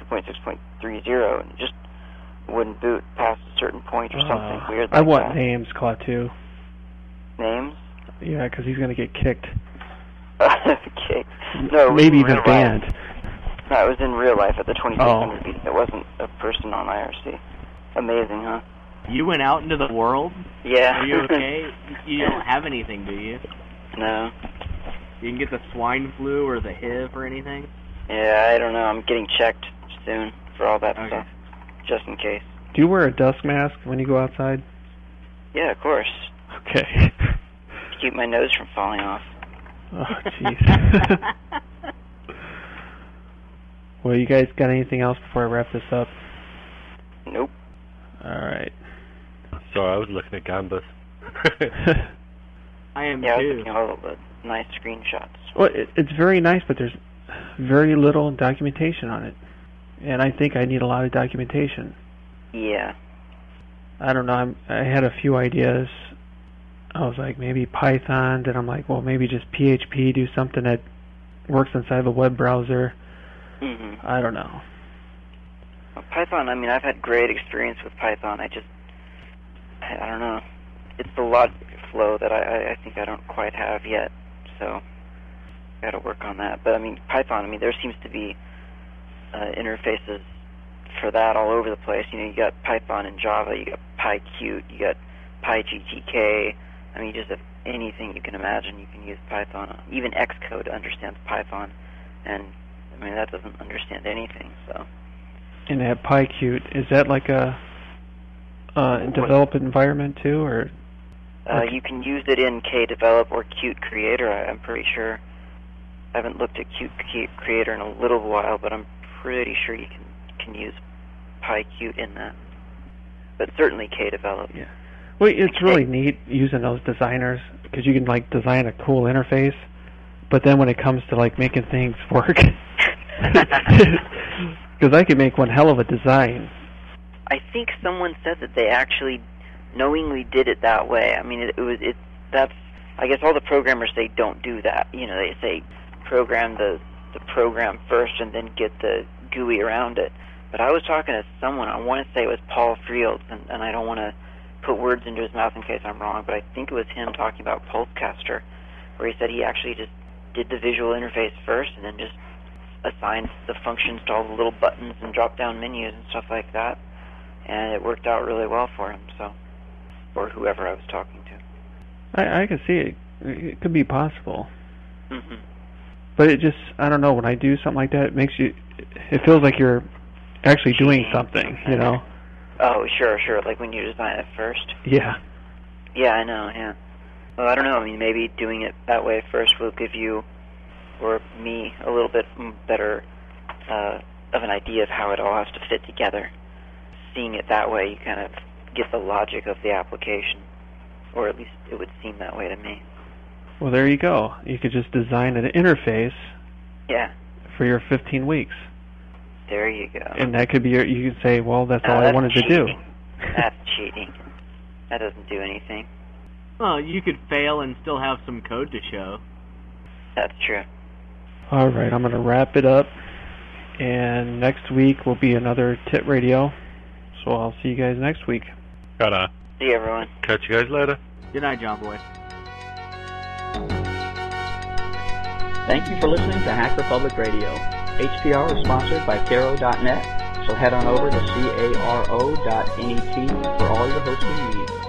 point six point three zero, and it just wouldn't boot past a certain point or something uh, weird I like want that. names, Klaatu. Names? Yeah, because he's going to get kicked. Okay. No, maybe in even real banned. life. No, it was in real life at the twenty-six hundred Oh. meeting. It wasn't a person on I R C. Amazing, huh? You went out into the world? Yeah. Are you okay? You don't have anything, do you? No. You can get the swine flu or the H I V or anything? Yeah, I don't know. I'm getting checked soon for all that Okay. stuff, just in case. Do you wear a dust mask when you go outside? Yeah, of course. Okay. To keep my nose from falling off. Oh, jeez. Well, you guys got anything else before I wrap this up? Nope. All right. Sorry, I was looking at Gambus. I am Yeah, I was too. looking at all the nice screenshots. Well, it, it's very nice, but there's very little documentation on it. And I think I need a lot of documentation. Yeah. I don't know. I'm, I had a few ideas. I was like, maybe Python. Then I'm like, well, maybe just P H P, do something that works inside the web browser. hmm I don't know. Well, Python, I mean, I've had great experience with Python. I just, I, I don't know. It's the logic flow that I, I, I think I don't quite have yet. So, got to work on that. But, I mean, Python, I mean, there seems to be uh, interfaces for that all over the place. You know, you got Python in Java, you got PyQt, you got PyGTK. I mean, you just have anything you can imagine you can use Python on. Even Xcode understands Python, and I mean that doesn't understand anything. So. And that PyQt, is that like a uh, develop environment too, or? Uh, you can use it in Kdevelop or Qt Creator. I, I'm pretty sure. I haven't looked at Qt Creator in a little while, but I'm pretty sure you can can use PyQt in that. But certainly Kdevelop. Yeah. Well, it's really neat using those designers because you can like design a cool interface, but then when it comes to like making things work, because I could make one hell of a design. I think someone said that they actually knowingly did it that way. I mean, it, it was it. That's I guess all the programmers say don't do that. You know, they say program the the program first and then get the G U I around it. But I was talking to someone. I want to say it was Paul Frields, and, and I don't want to put words into his mouth in case I'm wrong, but I think it was him talking about Pulsecaster, where he said he actually just did the visual interface first and then just assigned the functions to all the little buttons and drop-down menus and stuff like that, and it worked out really well for him, so, or whoever I was talking to. I, I can see it. It could be possible. Mm-hmm. But it just, I don't know, when I do something like that, it makes you, it feels like you're actually doing something, you know? Oh, sure, sure, like when you design it first. Yeah. Yeah, I know, yeah. Well, I don't know, I mean, maybe doing it that way first will give you, or me, a little bit better uh, of an idea of how it all has to fit together. Seeing it that way, you kind of get the logic of the application, or at least it would seem that way to me. Well, there you go. You could just design an interface Yeah. for your fifteen weeks. There you go. And that could be your, you could say, well, that's No, all I that's wanted cheating. to do. That's cheating. That doesn't do anything. Well, you could fail and still have some code to show. That's true. All right, I'm going to wrap it up. And next week will be another Tit Radio. So I'll see you guys next week. Ta-da. See you, everyone. Catch you guys later. Good night, John Boy. Thank you for listening to Hacker Public Radio. H P R is sponsored by Caro dot net, so head on over to caro dot net for all your hosting needs.